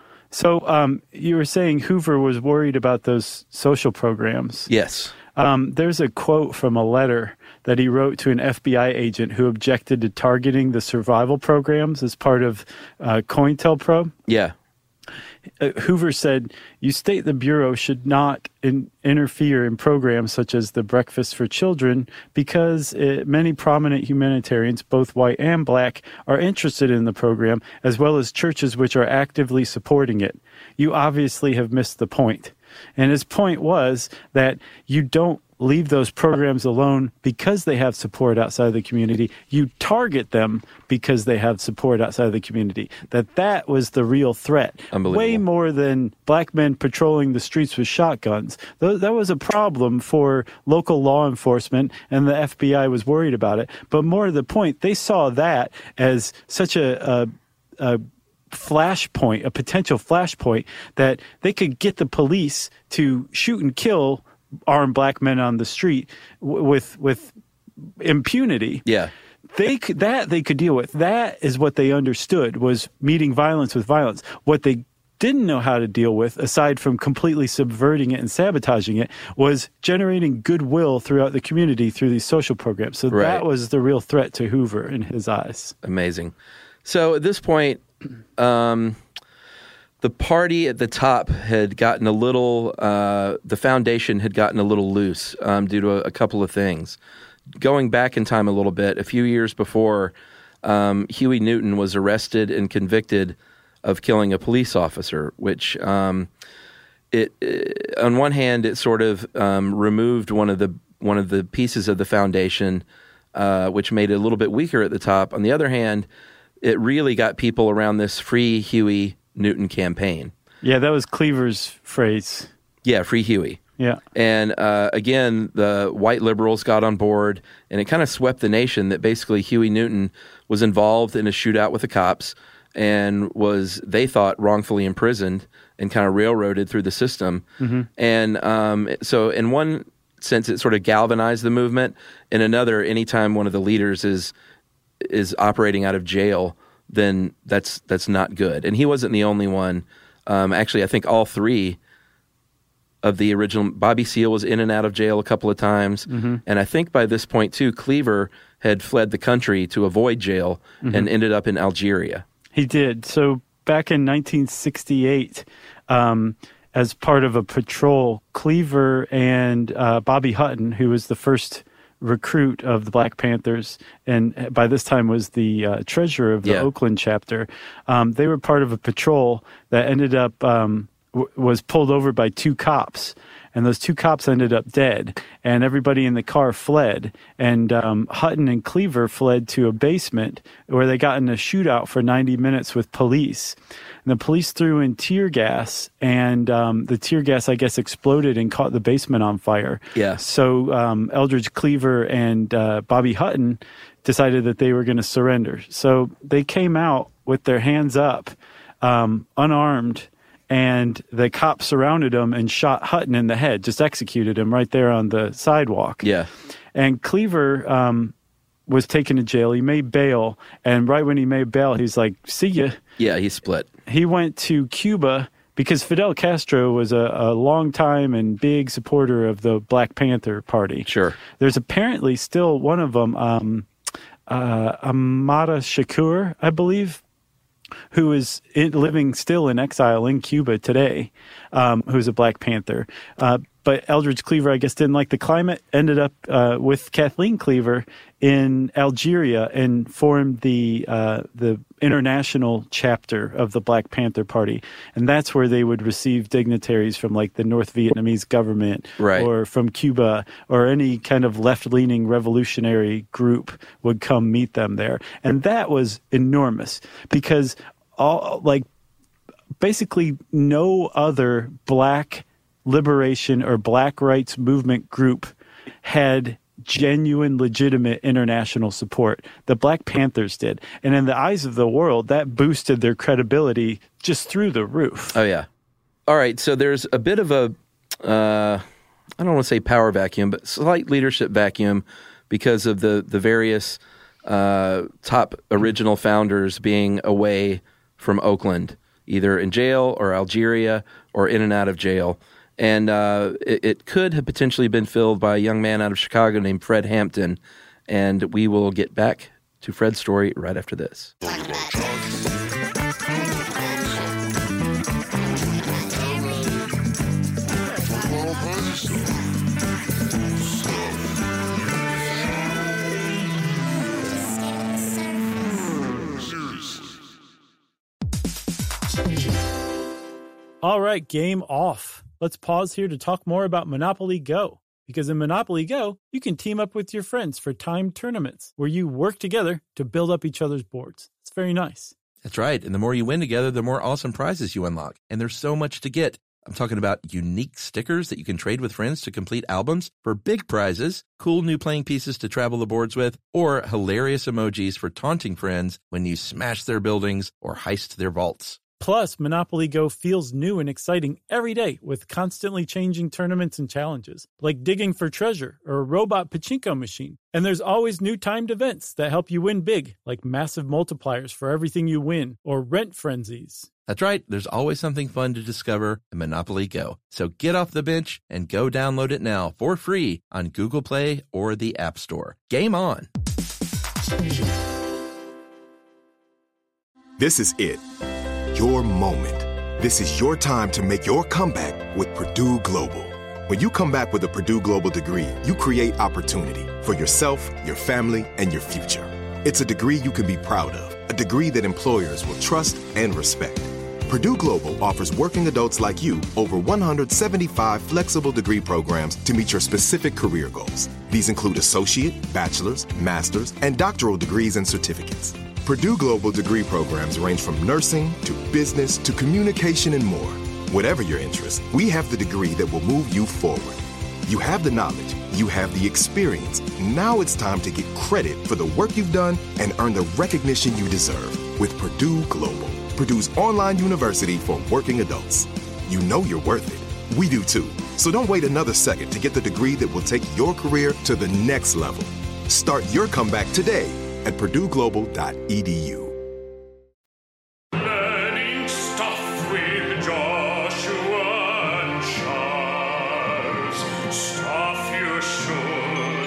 So um, you were saying Hoover was worried about those social programs. Yes. Um, there's a quote from a letter that he wrote to an F B I agent who objected to targeting the survival programs as part of uh, COINTELPRO. Yeah. Uh, Hoover said, "You state the Bureau should not in, interfere in programs such as the Breakfast for Children because uh, many prominent humanitarians, both white and black, are interested in the program, as well as churches which are actively supporting it. You obviously have missed the point." And his point was that you don't leave those programs alone because they have support outside of the community. You target them because they have support outside of the community. That that was the real threat. Way more than black men patrolling the streets with shotguns. Th- that was a problem for local law enforcement, and the F B I was worried about it. But more to the point, they saw that as such a... a, a flashpoint, a potential flashpoint, that they could get the police to shoot and kill armed black men on the street w- with with impunity. Yeah. They could, that they could deal with. That is what they understood, was meeting violence with violence. What they didn't know how to deal with, aside from completely subverting it and sabotaging it, was generating goodwill throughout the community through these social programs. So right. that was the real threat to Hoover in his eyes. Amazing. So at this point, um, the party at the top had gotten a little, uh, the foundation had gotten a little loose um, due to a, a couple of things. Going back in time a little bit, a few years before, um, Huey Newton was arrested and convicted of killing a police officer, which um, it, it on one hand it sort of um, removed one of the one of the pieces of the foundation, uh, which made it a little bit weaker at the top. On the other hand, it really got people around this Free Huey Newton campaign. Yeah, that was Cleaver's phrase. Yeah, Free Huey. Yeah. And uh, again, the white liberals got on board, and it kind of swept the nation that basically Huey Newton was involved in a shootout with the cops and was, they thought, wrongfully imprisoned and kind of railroaded through the system. Mm-hmm. And um, so in one sense, it sort of galvanized the movement. In another, anytime one of the leaders is is operating out of jail, then that's that's not good. And he wasn't the only one. Um, actually, I think all three of the original, Bobby Seale was in and out of jail a couple of times. Mm-hmm. And I think by this point, too, Cleaver had fled the country to avoid jail mm-hmm. and ended up in Algeria. He did. So back in nineteen sixty-eight, um, as part of a patrol, Cleaver and uh, Bobby Hutton, who was the first recruit of the Black Panthers, and by this time was the uh, treasurer of the yeah. Oakland chapter. Um, they were part of a patrol that ended up um, w- was pulled over by two cops, and those two cops ended up dead, and everybody in the car fled. And um, Hutton and Cleaver fled to a basement where they got in a shootout for ninety minutes with police. And the police threw in tear gas, and um, the tear gas, I guess, exploded and caught the basement on fire. Yeah. So um, Eldridge Cleaver and uh, Bobby Hutton decided that they were going to surrender. So they came out with their hands up, um, unarmed, and the cops surrounded them and shot Hutton in the head, just executed him right there on the sidewalk. Yeah. And Cleaver um, was taken to jail. He made bail, and right when he made bail, he's like, see ya. Yeah, he split. He went to Cuba because Fidel Castro was a, a long time and big supporter of the Black Panther Party. Sure. There's apparently still one of them, um, uh, Amada Shakur, I believe, who is in, living still in exile in Cuba today, um, who's a Black Panther. Uh, but Eldridge Cleaver, I guess, didn't like the climate, ended up uh, with Kathleen Cleaver in Algeria and formed the uh, the international chapter of the Black Panther Party. And that's where they would receive dignitaries from like the North Vietnamese government right. or from Cuba, or any kind of left-leaning revolutionary group would come meet them there. And that was enormous because all like basically no other black liberation or black rights movement group had genuine, legitimate international support. The Black Panthers did. And in the eyes of the world, that boosted their credibility just through the roof. Oh, yeah. All right, so there's a bit of a, uh, I don't want to say power vacuum, but slight leadership vacuum because of the, the various uh, top original founders being away from Oakland, either in jail or Algeria or in and out of jail. And uh, it, it could have potentially been filled by a young man out of Chicago named Fred Hampton. And we will get back to Fred's story right after this. All right, game off. Let's pause here to talk more about Monopoly Go. Because in Monopoly Go, you can team up with your friends for timed tournaments where you work together to build up each other's boards. It's very nice. That's right. And the more you win together, the more awesome prizes you unlock. And there's so much to get. I'm talking about unique stickers that you can trade with friends to complete albums for big prizes, cool new playing pieces to travel the boards with, or hilarious emojis for taunting friends when you smash their buildings or heist their vaults. Plus, Monopoly Go feels new and exciting every day with constantly changing tournaments and challenges, like digging for treasure or a robot pachinko machine. And there's always new timed events that help you win big, like massive multipliers for everything you win or rent frenzies. That's right. There's always something fun to discover in Monopoly Go. So get off the bench and go download it now for free on Google Play or the App Store. Game on! This is it. Your moment. This is your time to make your comeback with Purdue Global. When you come back with a Purdue Global degree, you create opportunity for yourself, your family, and your future. It's a degree you can be proud of, a degree that employers will trust and respect. Purdue Global offers working adults like you over one hundred seventy-five flexible degree programs to meet your specific career goals. These include associate, bachelor's, master's, and doctoral degrees and certificates. Purdue Global degree programs range from nursing to business to communication and more. Whatever your interest, we have the degree that will move you forward. You have the knowledge, you have the experience. Now it's time to get credit for the work you've done and earn the recognition you deserve with Purdue Global, Purdue's online university for working adults. You know you're worth it. We do too. So don't wait another second to get the degree that will take your career to the next level. Start your comeback today at purdue global dot e d u. Learning stuff with Joshua and Charles. Stuff you should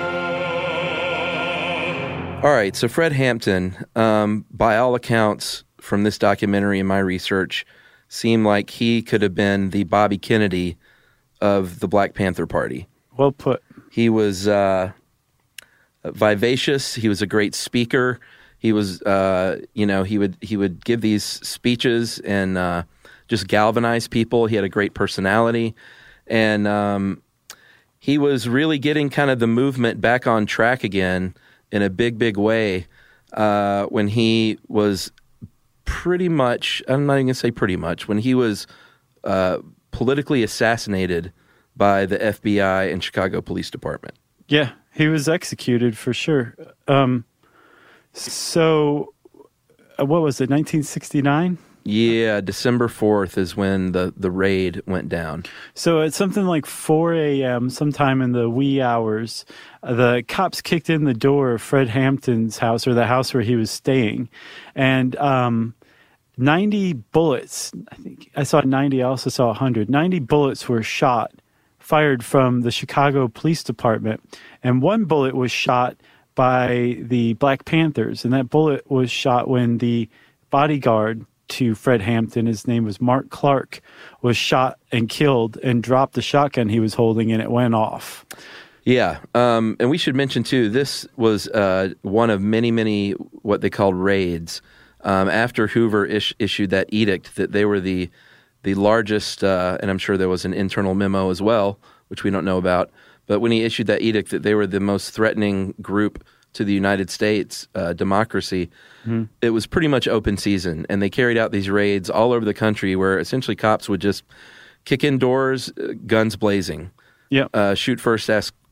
know. All right, so Fred Hampton, um, by all accounts from this documentary and my research, seemed like he could have been the Bobby Kennedy of the Black Panther Party. Well put. He was uh, vivacious. He was a great speaker. He was, uh, you know, he would he would give these speeches and uh, just galvanize people. He had a great personality, and um, he was really getting kind of the movement back on track again in a big, big way uh, when he was pretty much, I'm not even going to say pretty much, when he was uh, politically assassinated by the F B I and Chicago Police Department. Yeah, he was executed for sure. Um, so, uh, what was it, nineteen sixty-nine? Yeah, December fourth is when the, the raid went down. So at something like four a.m., sometime in the wee hours, uh, the cops kicked in the door of Fred Hampton's house, or the house where he was staying, and um, ninety bullets, I think I saw ninety, I also saw one hundred, ninety bullets were shot, fired from the Chicago Police Department, and one bullet was shot by the Black Panthers, and that bullet was shot when the bodyguard to Fred Hampton, his name was Mark Clark, was shot and killed and dropped the shotgun he was holding, and it went off. Yeah, um, and we should mention, too, this was uh, one of many, many what they called raids. Um, after Hoover ish- issued that edict that they were the the largest, uh, and I'm sure there was an internal memo as well, which we don't know about, but when he issued that edict that they were the most threatening group to the United States uh, democracy, mm-hmm. it was pretty much open season, and they carried out these raids all over the country where essentially cops would just kick in doors, uh, guns blazing. Yeah, uh, shoot first, ask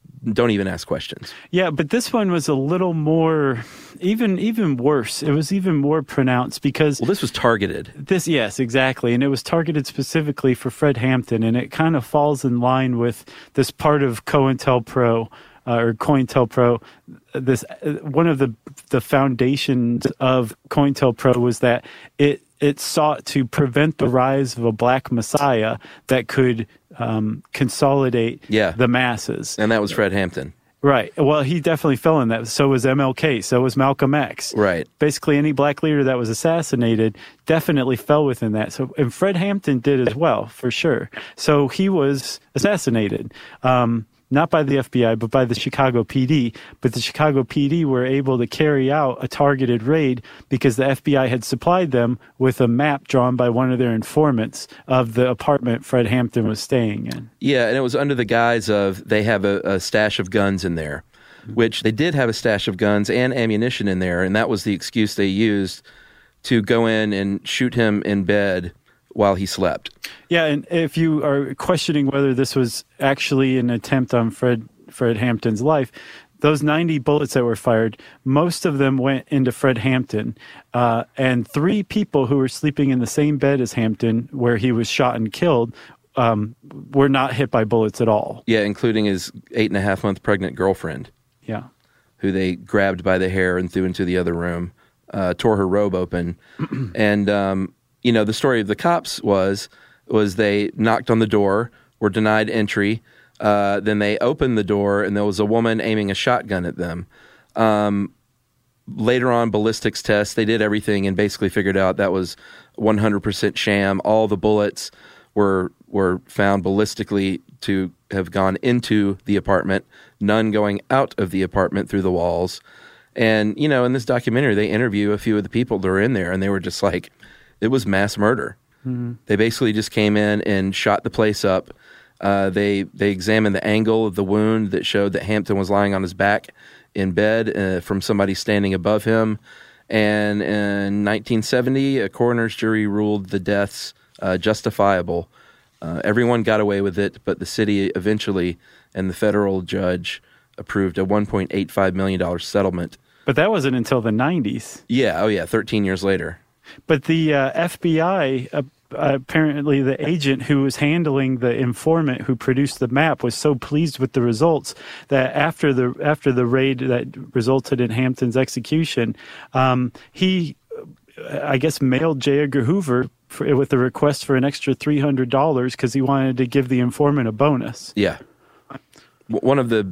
don't even ask questions. Yeah, but this one was a little more, even even worse. It was even more pronounced because Well, this was targeted. this, yes, exactly, and it was targeted specifically for Fred Hampton, and it kind of falls in line with this part of COINTELPRO uh, or COINTELPRO. This uh, one of the the foundations of COINTELPRO was that it it sought to prevent the rise of a black messiah that could um, consolidate Yeah. the masses. And that was Fred Hampton. Right. Well, he definitely fell in that. So was M L K. So was Malcolm X. Right. Basically, any black leader that was assassinated definitely fell within that. So, and Fred Hampton did as well, for sure. So he was assassinated. Um, not by the F B I, but by the Chicago P D. But the Chicago P D were able to carry out a targeted raid because the F B I had supplied them with a map drawn by one of their informants of the apartment Fred Hampton was staying in. Yeah, and it was under the guise of they have a, a stash of guns in there, which they did have a stash of guns and ammunition in there, and that was the excuse they used to go in and shoot him in bed while he slept. Yeah, and if you are questioning whether this was actually an attempt on Fred Fred Hampton's life, those ninety bullets that were fired, most of them went into Fred Hampton, uh, and three people who were sleeping in the same bed as Hampton, where he was shot and killed, um, were not hit by bullets at all. Yeah, including his eight and a half month pregnant girlfriend, Yeah. who they grabbed by the hair and threw into the other room, uh, tore her robe open. and, um, you know, the story of the cops was, was they knocked on the door, were denied entry. Uh, then they opened the door, and there was a woman aiming a shotgun at them. Um, later on, ballistics tests, they did everything and basically figured out that was one hundred percent sham. All the bullets were were found ballistically to have gone into the apartment, none going out of the apartment through the walls. And, you know, in this documentary, they interview a few of the people that were in there, and they were just like, it was mass murder. Mm-hmm. They basically just came in and shot the place up. Uh, they they examined the angle of the wound that showed that Hampton was lying on his back in bed uh, from somebody standing above him. And in nineteen seventy, a coroner's jury ruled the deaths uh, justifiable. Uh, everyone got away with it, but the city eventually and the federal judge approved a one point eight five million dollars settlement. But that wasn't until the nineties. Yeah, oh yeah, thirteen years later. But the uh, F B I, uh, apparently the agent who was handling the informant who produced the map was so pleased with the results that after the after the raid that resulted in Hampton's execution, um, he, I guess, mailed J. Edgar Hoover for, with a request for an extra three hundred dollars because he wanted to give the informant a bonus. Yeah. W- one of the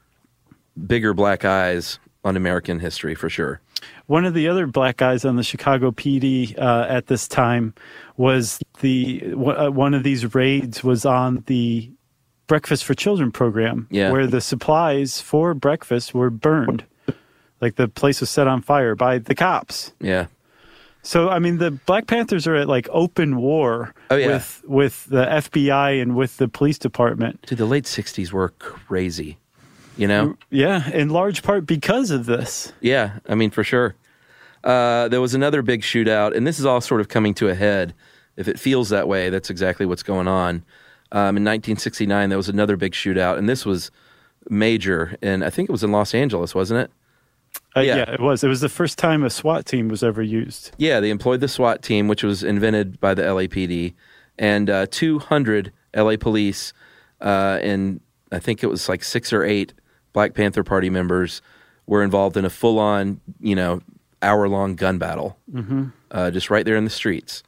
bigger black eyes on American history, for sure. One of the other black guys on the Chicago P D uh, at this time was the w- one of these raids was on the Breakfast for Children program, yeah. where the supplies for breakfast were burned. Like the place was set on fire by the cops. Yeah. So, I mean, the Black Panthers are at like open war oh, yeah. with, with the F B I and with the police department. Dude, the late sixties were crazy. You know? Yeah, in large part because of this. Yeah, I mean, for sure. Uh, there was another big shootout, and this is all sort of coming to a head. If it feels that way, that's exactly what's going on. Um, in nineteen sixty-nine, there was another big shootout, and this was major, and I think it was in Los Angeles, wasn't it? Uh, yeah. yeah, it was. It was the first time a SWAT team was ever used. Yeah, they employed the SWAT team, which was invented by the L A P D, and uh, two hundred L A police, uh, and I think it was like six or eight Black Panther Party members were involved in a full-on, you know, hour-long gun battle, mm-hmm. uh, just right there in the streets.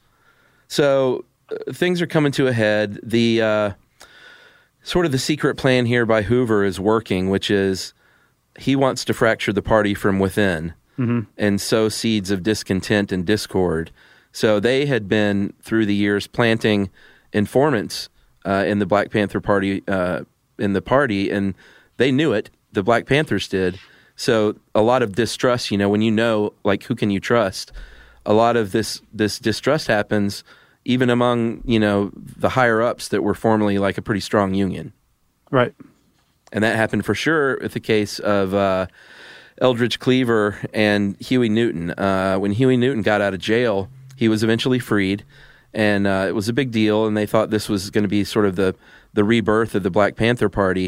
So uh, things are coming to a head. The uh, sort of the secret plan here by Hoover is working, which is he wants to fracture the party from within mm-hmm. and sow seeds of discontent and discord. So they had been, through the years, planting informants uh, in the Black Panther Party, uh, in the party, and they knew it. The Black Panthers did. So a lot of distrust, you know, when you know, like, who can you trust? A lot of this this distrust happens even among, you know, the higher-ups that were formerly like a pretty strong union. Right. And that happened for sure with the case of uh, Eldridge Cleaver and Huey Newton. Uh, when Huey Newton got out of jail, he was eventually freed, and uh, it was a big deal, and they thought this was going to be sort of the, the rebirth of the Black Panther Party.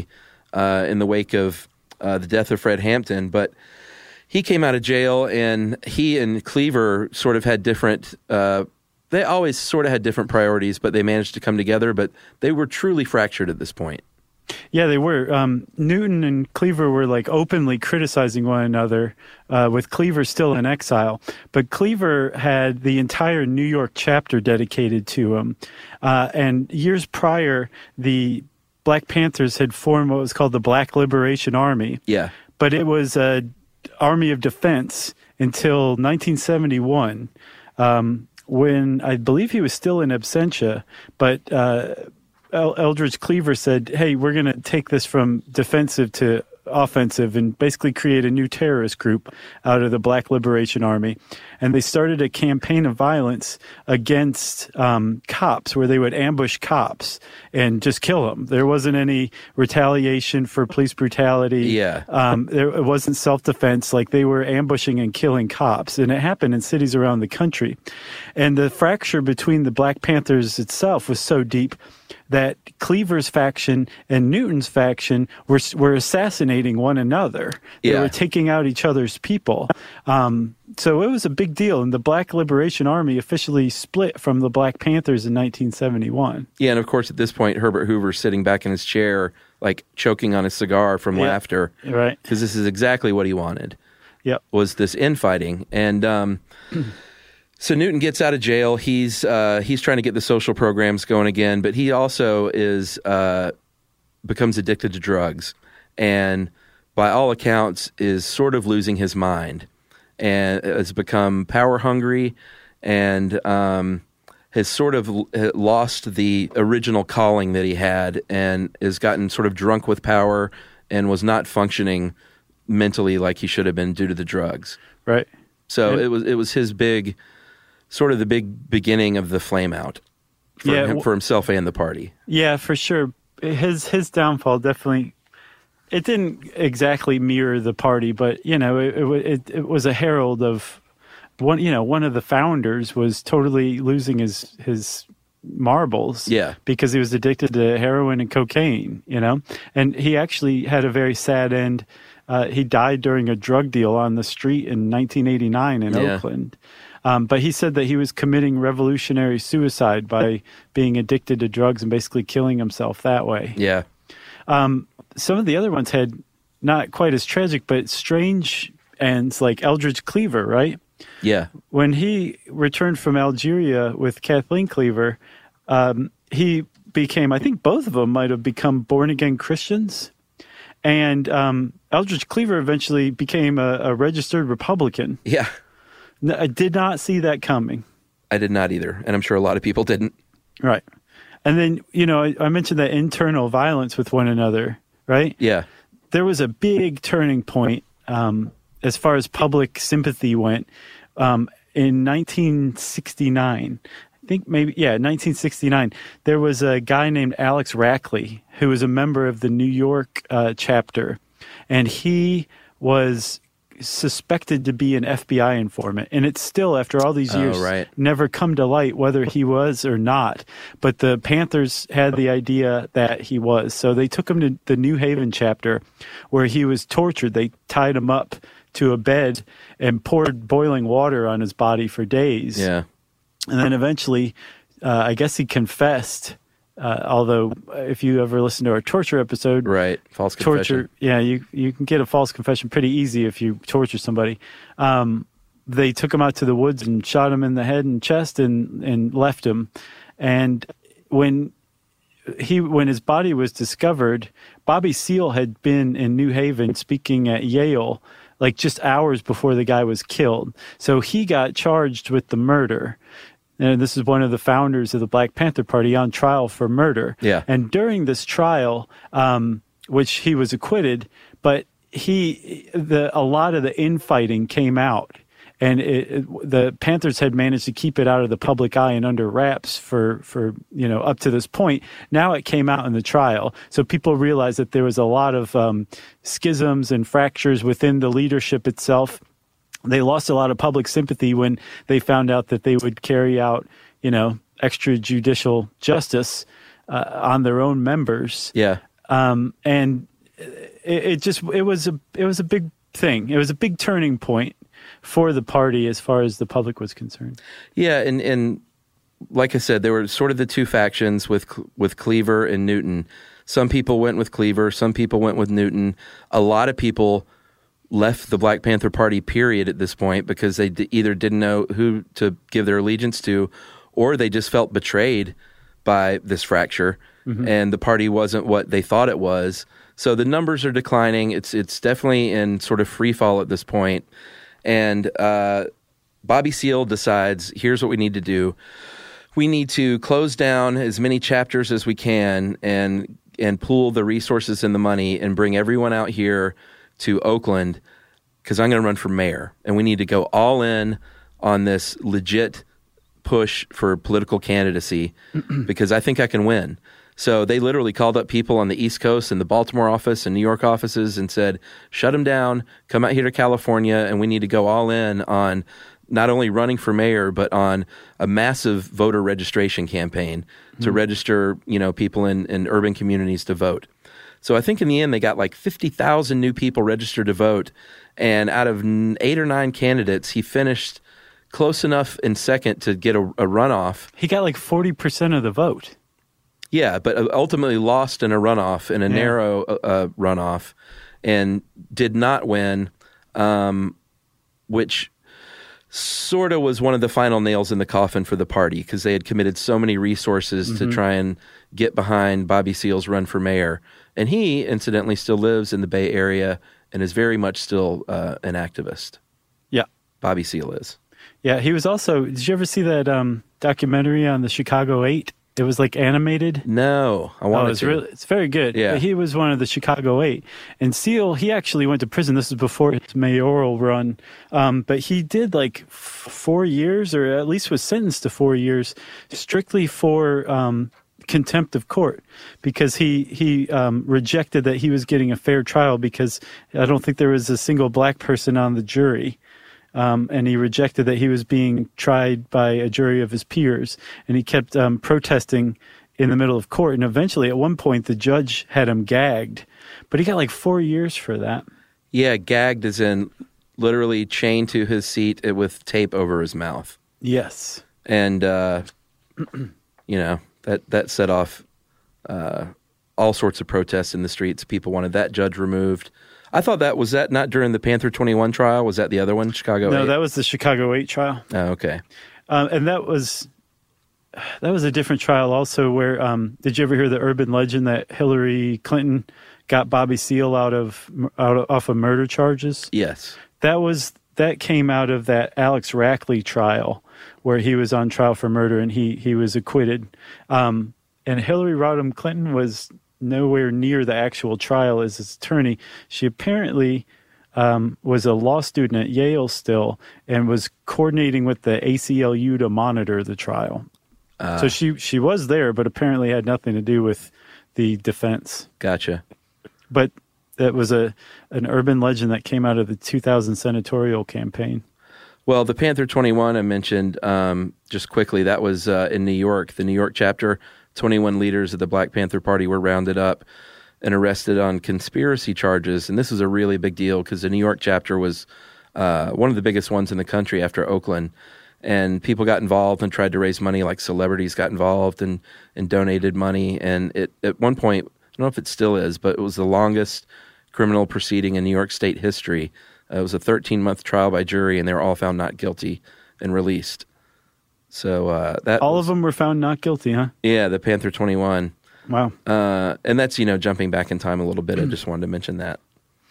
uh, in the wake of uh, the death of Fred Hampton. But he came out of jail, and he and Cleaver sort of had different uh, – they always sort of had different priorities, but they managed to come together. But they were truly fractured at this point. Yeah, they were. Um, Newton and Cleaver were like openly criticizing one another, uh, with Cleaver still in exile. But Cleaver had the entire New York chapter dedicated to him. Uh, and years prior, the Black Panthers had formed what was called the Black Liberation Army. Yeah. But it was a army of defense until nineteen seventy-one, um, when I believe he was still in absentia, but uh, El- Eldridge Cleaver said, hey, we're going to take this from defensive to offensive and basically create a new terrorist group out of the Black Liberation Army. And they started a campaign of violence against um, cops, where they would ambush cops and just kill them. There wasn't any retaliation for police brutality. Yeah. Um, there, it wasn't self-defense. Like, they were ambushing and killing cops. And it happened in cities around the country. And the fracture between the Black Panthers itself was so deep that Cleaver's faction and Newton's faction were were assassinating one another. They Yeah. were taking out each other's people. Um, so it was a big deal. And the Black Liberation Army officially split from the Black Panthers in nineteen seventy-one. Yeah, and of course, at this point, Herbert Hoover's sitting back in his chair, like choking on his cigar from Yeah. laughter. Right. Because this is exactly what he wanted, Yep. was this infighting. And um, so Newton gets out of jail. He's uh, he's trying to get the social programs going again, but he also is uh, becomes addicted to drugs, and by all accounts is sort of losing his mind, and has become power hungry, and um, has sort of l- lost the original calling that he had, and has gotten sort of drunk with power, and was not functioning mentally like he should have been due to the drugs. Right. So And- it was it was his big, sort of the big beginning of the flame out for Yeah, him, w- for himself and the party. Yeah, for sure. His his downfall definitely, it didn't exactly mirror the party, but, you know, it, it, it, it was a herald of one, you know, one of the founders was totally losing his, his marbles. Yeah. Because he was addicted to heroin and cocaine, you know, and he actually had a very sad end. Uh, he died during a drug deal on the street in nineteen eighty-nine in Yeah. Oakland. Um, but he said that he was committing revolutionary suicide by being addicted to drugs and basically killing himself that way. Yeah. Some of the other ones had not quite as tragic, but strange ends, like Eldridge Cleaver, right? Yeah. When he returned from Algeria with Kathleen Cleaver, um, he became, I think both of them might have become born-again Christians. And um, Eldridge Cleaver eventually became a, a registered Republican. Yeah. N- I did not see that coming. I did not either, and I'm sure a lot of people didn't. Right. And then, you know, I, I mentioned that internal violence with one another, right? Yeah. There was a big turning point um, as far as public sympathy went um, in nineteen sixty-nine. I think maybe, yeah, nineteen sixty-nine. There was a guy named Alex Rackley who was a member of the New York uh, chapter, and he was suspected to be an F B I informant. And it's still, after all these Oh, years, right. never come to light whether he was or not. But the Panthers had the idea that he was. So they took him to the New Haven chapter where he was tortured. They tied him up to a bed and poured boiling water on his body for days. Yeah. And then eventually, uh, I guess he confessed. Uh, although, if you ever listen to our torture episode, Right. False confession. torture, yeah, you you can get a false confession pretty easy if you torture somebody. Um, they took him out to the woods and shot him in the head and chest and and left him. And when he when his body was discovered, Bobby Seale had been in New Haven speaking at Yale, like just hours before the guy was killed. So he got charged with the murder. And this is one of the founders of the Black Panther Party on trial for murder. Yeah. And during this trial, um, which he was acquitted, but he the a lot of the infighting came out, and it, it, the Panthers had managed to keep it out of the public eye and under wraps for for you know up to this point. Now it came out in the trial, so people realized that there was a lot of um, schisms and fractures within the leadership itself. They lost a lot of public sympathy when they found out that they would carry out, you know, extrajudicial justice uh, on their own members. Yeah. Um, and it, it just it was a it was a big thing. It was a big turning point for the party as far as the public was concerned. Yeah, and and like I said, there were sort of the two factions with with Cleaver and Newton. Some people went with Cleaver, some people went with Newton. A lot of people left the Black Panther Party, period, at this point because they d- either didn't know who to give their allegiance to, or they just felt betrayed by this fracture, mm-hmm. and the party wasn't what they thought it was. So the numbers are declining. It's it's definitely in sort of free fall at this point. And uh, Bobby Seale decides, here's what we need to do. We need to close down as many chapters as we can and and pool the resources and the money and bring everyone out here to Oakland because I'm going to run for mayor. And we need to go all in on this legit push for political candidacy because I think I can win. So they literally called up people on the East Coast and the Baltimore office and New York offices and said, shut them down, come out here to California, and we need to go all in on not only running for mayor, but on a massive voter registration campaign mm-hmm. to register, you know, people in, in urban communities to vote. So I think in the end, they got like fifty thousand new people registered to vote. And out of eight or nine candidates, he finished close enough in second to get a, a runoff. He got like forty percent of the vote. Yeah, but ultimately lost in a runoff, in a yeah. narrow uh, runoff, and did not win, um, which sort of was one of the final nails in the coffin for the party because they had committed so many resources mm-hmm. to try and get behind Bobby Seale's run for mayor. And he, incidentally, still lives in the Bay Area and is very much still uh, an activist. Yeah. Bobby Seale is. Yeah, he was also, did you ever see that um, documentary on the Chicago Eight? It was like animated. No, I wanted oh, it's to. Really, it's very good. Yeah. He was one of the Chicago Eight. And Seale, he actually went to prison. This was before his mayoral run. Um, but he did like f- four years, or at least was sentenced to four years, strictly for um, contempt of court, because he, he um, rejected that he was getting a fair trial because I don't think there was a single black person on the jury. Um, and he rejected that he was being tried by a jury of his peers. And he kept um, protesting in the middle of court. And eventually, at one point, the judge had him gagged. But he got like four years for that. Yeah, gagged as in literally chained to his seat with tape over his mouth. Yes. And, uh, you know, that, that set off uh, all sorts of protests in the streets. People wanted that judge removed. I thought that, was that not during the Panther twenty-one trial? Was that the other one, Chicago No, eight? that was the Chicago eight trial. Oh, okay. Um, and that was that was a different trial also where, um, did you ever hear the urban legend that Hillary Clinton got Bobby Seale out of, out of off of murder charges? Yes. That was that came out of that Alex Rackley trial where he was on trial for murder and he, he was acquitted. Um, and Hillary Rodham Clinton was nowhere near the actual trial as his attorney. She apparently um, was a law student at Yale still and was coordinating with the A C L U to monitor the trial. Uh, so she, she was there, but apparently had nothing to do with the defense. Gotcha. But that was a an urban legend that came out of the two thousand senatorial campaign. Well, the Panther twenty-one I mentioned um, just quickly, that was uh, in New York. The New York chapter, twenty-one leaders of the Black Panther Party were rounded up and arrested on conspiracy charges. And this is a really big deal because the New York chapter was uh, one of the biggest ones in the country after Oakland. And people got involved and tried to raise money, like celebrities got involved and, and donated money. And it, at one point, I don't know if it still is, but it was the longest criminal proceeding in New York State history. Uh, it was a thirteen-month trial by jury, and they were all found not guilty and released. So uh, that all was, of them were found not guilty, huh? Yeah, the Panther twenty-one. Wow. Uh, and that's, you know, jumping back in time a little bit. I just wanted to mention that.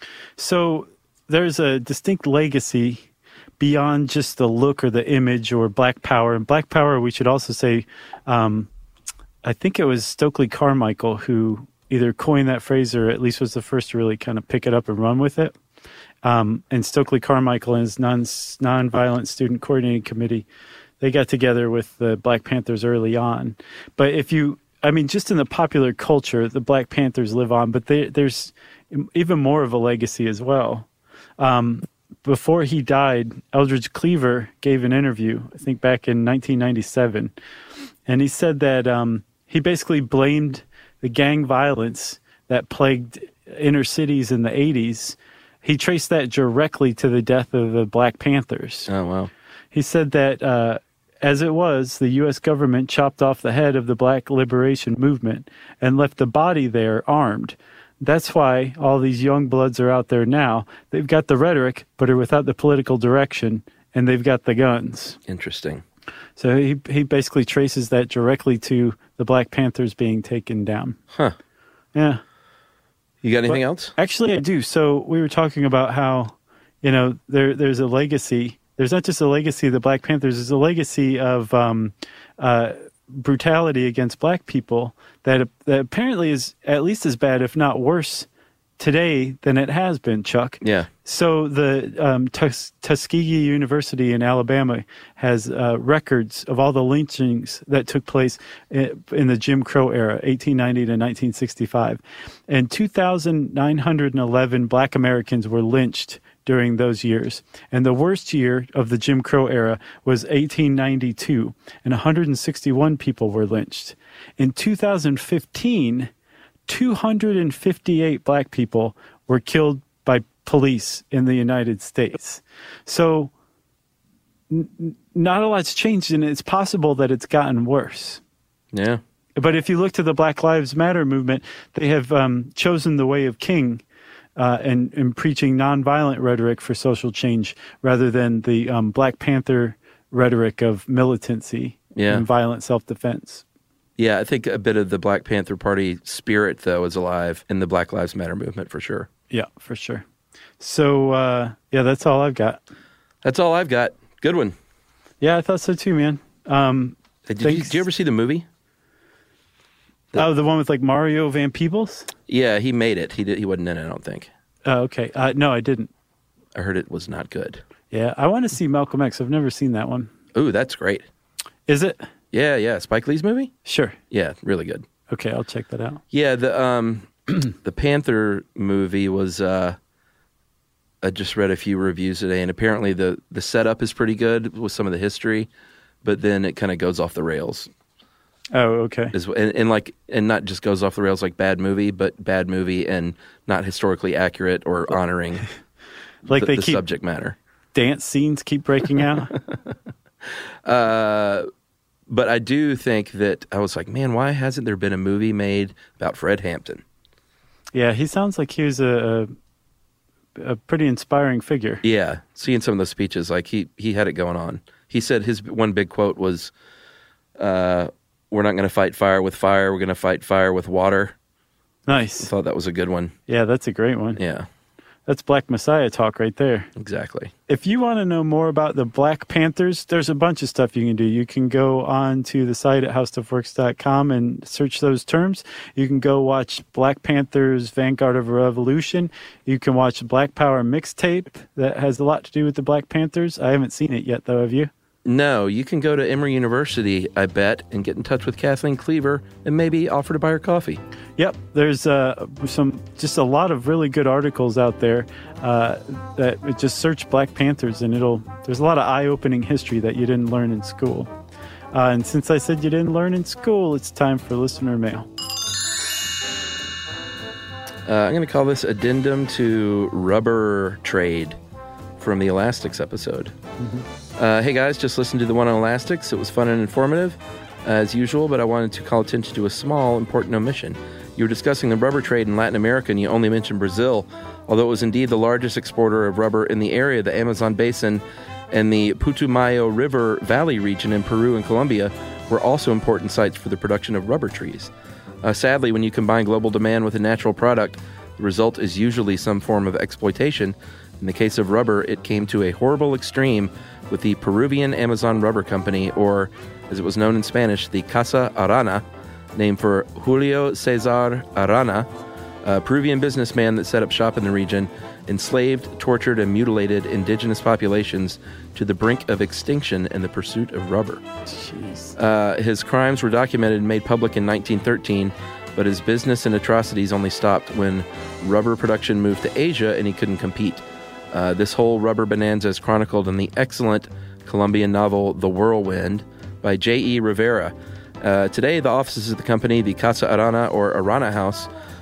So there's a distinct legacy beyond just the look or the image or Black Power. And Black Power, we should also say, um, I think it was Stokely Carmichael who either coined that phrase or at least was the first to really kind of pick it up and run with it. Um, and Stokely Carmichael and his non nonviolent student coordinating committee, they got together with the Black Panthers early on. But if you, I mean, just in the popular culture, the Black Panthers live on, but they, there's even more of a legacy as well. Um, before he died, Eldridge Cleaver gave an interview, I think back in nineteen ninety-seven, and he said that um, he basically blamed the gang violence that plagued inner cities in the eighties, he traced that directly to the death of the Black Panthers. Oh, wow. He said that uh, as it was, the U S government chopped off the head of the Black Liberation Movement and left the body there armed. That's why all these young bloods are out there now. They've got the rhetoric, but are without the political direction, and they've got the guns. Interesting. So he he basically traces that directly to the Black Panthers being taken down. Huh. Yeah. You got anything But else? Actually, I do. So we were talking about how, you know, there there's a legacy. There's not just a legacy of the Black Panthers. There's a legacy of um, uh, brutality against Black people that, that apparently is at least as bad, if not worse, today than it has been, Chuck. Yeah. So the um, Tus- Tuskegee University in Alabama has uh, records of all the lynchings that took place in, in the Jim Crow era, eighteen ninety to nineteen sixty-five. And two thousand nine hundred eleven Black Americans were lynched during those years. And the worst year of the Jim Crow era was eighteen ninety-two, and one hundred sixty-one people were lynched. In two thousand fifteen, two hundred fifty-eight Black people were killed by police in the United States. So n- not a lot's changed, and it's possible that it's gotten worse. Yeah. But if you look to the Black Lives Matter movement, they have um, chosen the way of King uh, and, and preaching nonviolent rhetoric for social change rather than the um, Black Panther rhetoric of militancy Yeah. and violent self-defense. Yeah, I think a bit of the Black Panther Party spirit, though, is alive in the Black Lives Matter movement for sure. Yeah, for sure. So, uh, yeah, that's all I've got. That's all I've got. Good one. Yeah, I thought so too, man. Um, Hey, Did you, thanks- did you ever see the movie? The- oh, the one with like Mario Van Peebles? Yeah, he made it. He did. He wasn't in it, I don't think. Oh, okay. Uh, no, I didn't. I heard it was not good. Yeah, I want to see Malcolm X. I've never seen that one. Ooh, that's great. Is it? Yeah, yeah. Spike Lee's movie? Sure. Yeah, really good. Okay, I'll check that out. Yeah, the um, the Panther movie was. Uh, I just read a few reviews today, and apparently the the setup is pretty good with some of the history, but then it kind of goes off the rails. Oh, okay. Is and, and like and not just goes off the rails like bad movie, but bad movie and not historically accurate or honoring Like the, they the keep subject matter. dance scenes keep breaking out. Uh, but I do think that I was like, man, why hasn't there been a movie made about Fred Hampton? Yeah, he sounds like he was a, a a pretty inspiring figure. Yeah, seeing some of those speeches, like he he had it going on. He said his one big quote was, uh, "We're not going to fight fire with fire. We're going to fight fire with water." I Nice. thought that was a good one. Yeah, that's a great one. Yeah, That's Black Messiah talk right there. exactly. If you want to know more about the Black Panthers, there's a bunch of stuff you can do. You can go on to the site at how stuff works dot com and search those terms. You can go watch Black Panthers Vanguard of a Revolution. You can watch Black Power mixtape that has a lot to do with the Black Panthers. I haven't seen it yet, though. Have you? No, you can go to Emory University, I bet, and get in touch with Kathleen Cleaver and maybe offer to buy her coffee. Yep, there's uh, some just a lot of really good articles out there uh, that just search Black Panthers, and it'll. There's a lot of eye-opening history that you didn't learn in school. Uh, and since I said you didn't learn in school, it's time for listener mail. Uh, I'm going to call this addendum to rubber trade from the Elastics episode. Uh, hey guys, just listened to the one on Elastics. It was fun and informative, as usual, but I wanted to call attention to a small, important omission. You were discussing the rubber trade in Latin America, and you only mentioned Brazil, although it was indeed the largest exporter of rubber in the area. The Amazon Basin and the Putumayo River Valley region in Peru and Colombia were also important sites for the production of rubber trees. Uh, sadly, when you combine global demand with a natural product, the result is usually some form of exploitation. In the case of rubber, it came to a horrible extreme with the Peruvian Amazon Rubber Company, or as it was known in Spanish, the Casa Arana, named for Julio Cesar Arana, a Peruvian businessman that set up shop in the region, enslaved, tortured, and mutilated indigenous populations to the brink of extinction in the pursuit of rubber. Jeez. Uh, his crimes were documented and made public in nineteen thirteen, but his business and atrocities only stopped when rubber production moved to Asia and he couldn't compete. Uh, this whole rubber bonanza is chronicled in the excellent Colombian novel The Whirlwind by J E Rivera. Uh, today, the offices of the company, the Casa Arana or Arana House,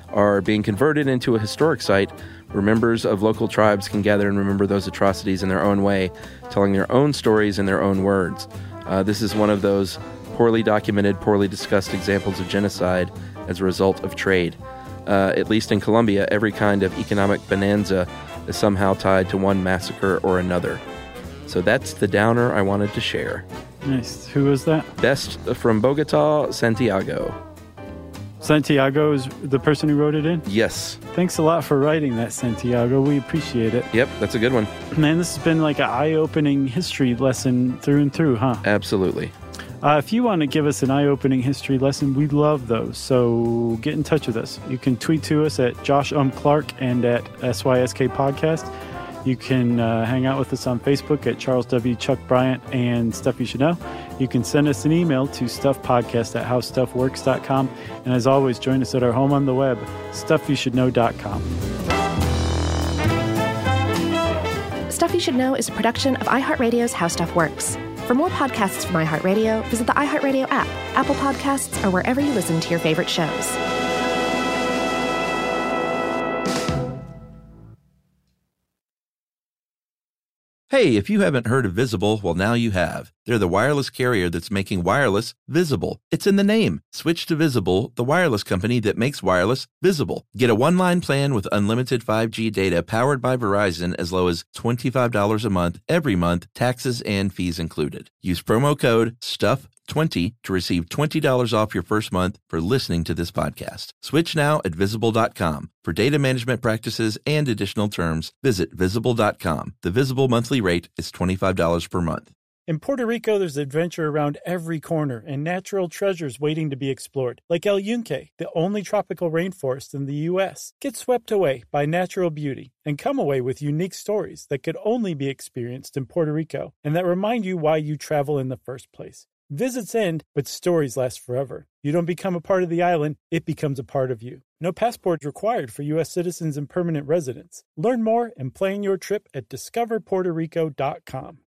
are being converted into a historic site where members of local tribes can gather and remember those atrocities in their own way, telling their own stories in their own words. Uh, this is one of those poorly documented, poorly discussed examples of genocide as a result of trade. Uh, at least in Colombia, every kind of economic bonanza is somehow tied to one massacre or another. So that's the downer I wanted to share. Nice. Who was that? Best from Bogota, Santiago. Santiago is the person who wrote it in? Yes. Thanks a lot for writing that, Santiago. We appreciate it. Yep, that's a good one. Man, this has been like an eye-opening history lesson through and through, huh? Absolutely. Uh, if you want to give us an eye-opening history lesson, we'd love those. So get in touch with us. You can tweet to us at Josh Um Clark and at S Y S K Podcast. You can uh, hang out with us on Facebook at Charles W. Chuck Bryant and Stuff You Should Know. You can send us an email to stuffpodcast at how stuff works dot com. And as always, join us at our home on the web, stuff you should know dot com. Stuff You Should Know is a production of iHeartRadio's How Stuff Works. For more podcasts from iHeartRadio, visit the iHeartRadio app, Apple Podcasts, or wherever you listen to your favorite shows. Hey, if you haven't heard of Visible, well, now you have. They're the wireless carrier that's making wireless visible. It's in the name. Switch to Visible, the wireless company that makes wireless visible. Get a one-line plan with unlimited five G data powered by Verizon as low as twenty-five dollars a month, every month, taxes and fees included. Use promo code stuff twenty to receive twenty dollars off your first month for listening to this podcast. Switch now at visible dot com. For data management practices and additional terms, visit visible dot com. The Visible monthly rate is twenty-five dollars per month. In Puerto Rico, there's adventure around every corner and natural treasures waiting to be explored, like El Yunque, the only tropical rainforest in the U S. Get swept away by natural beauty and come away with unique stories that could only be experienced in Puerto Rico and that remind you why you travel in the first place. Visits end, but stories last forever. You don't become a part of the island, it becomes a part of you. No passport required for U S citizens and permanent residents. Learn more and plan your trip at discover puerto rico dot com.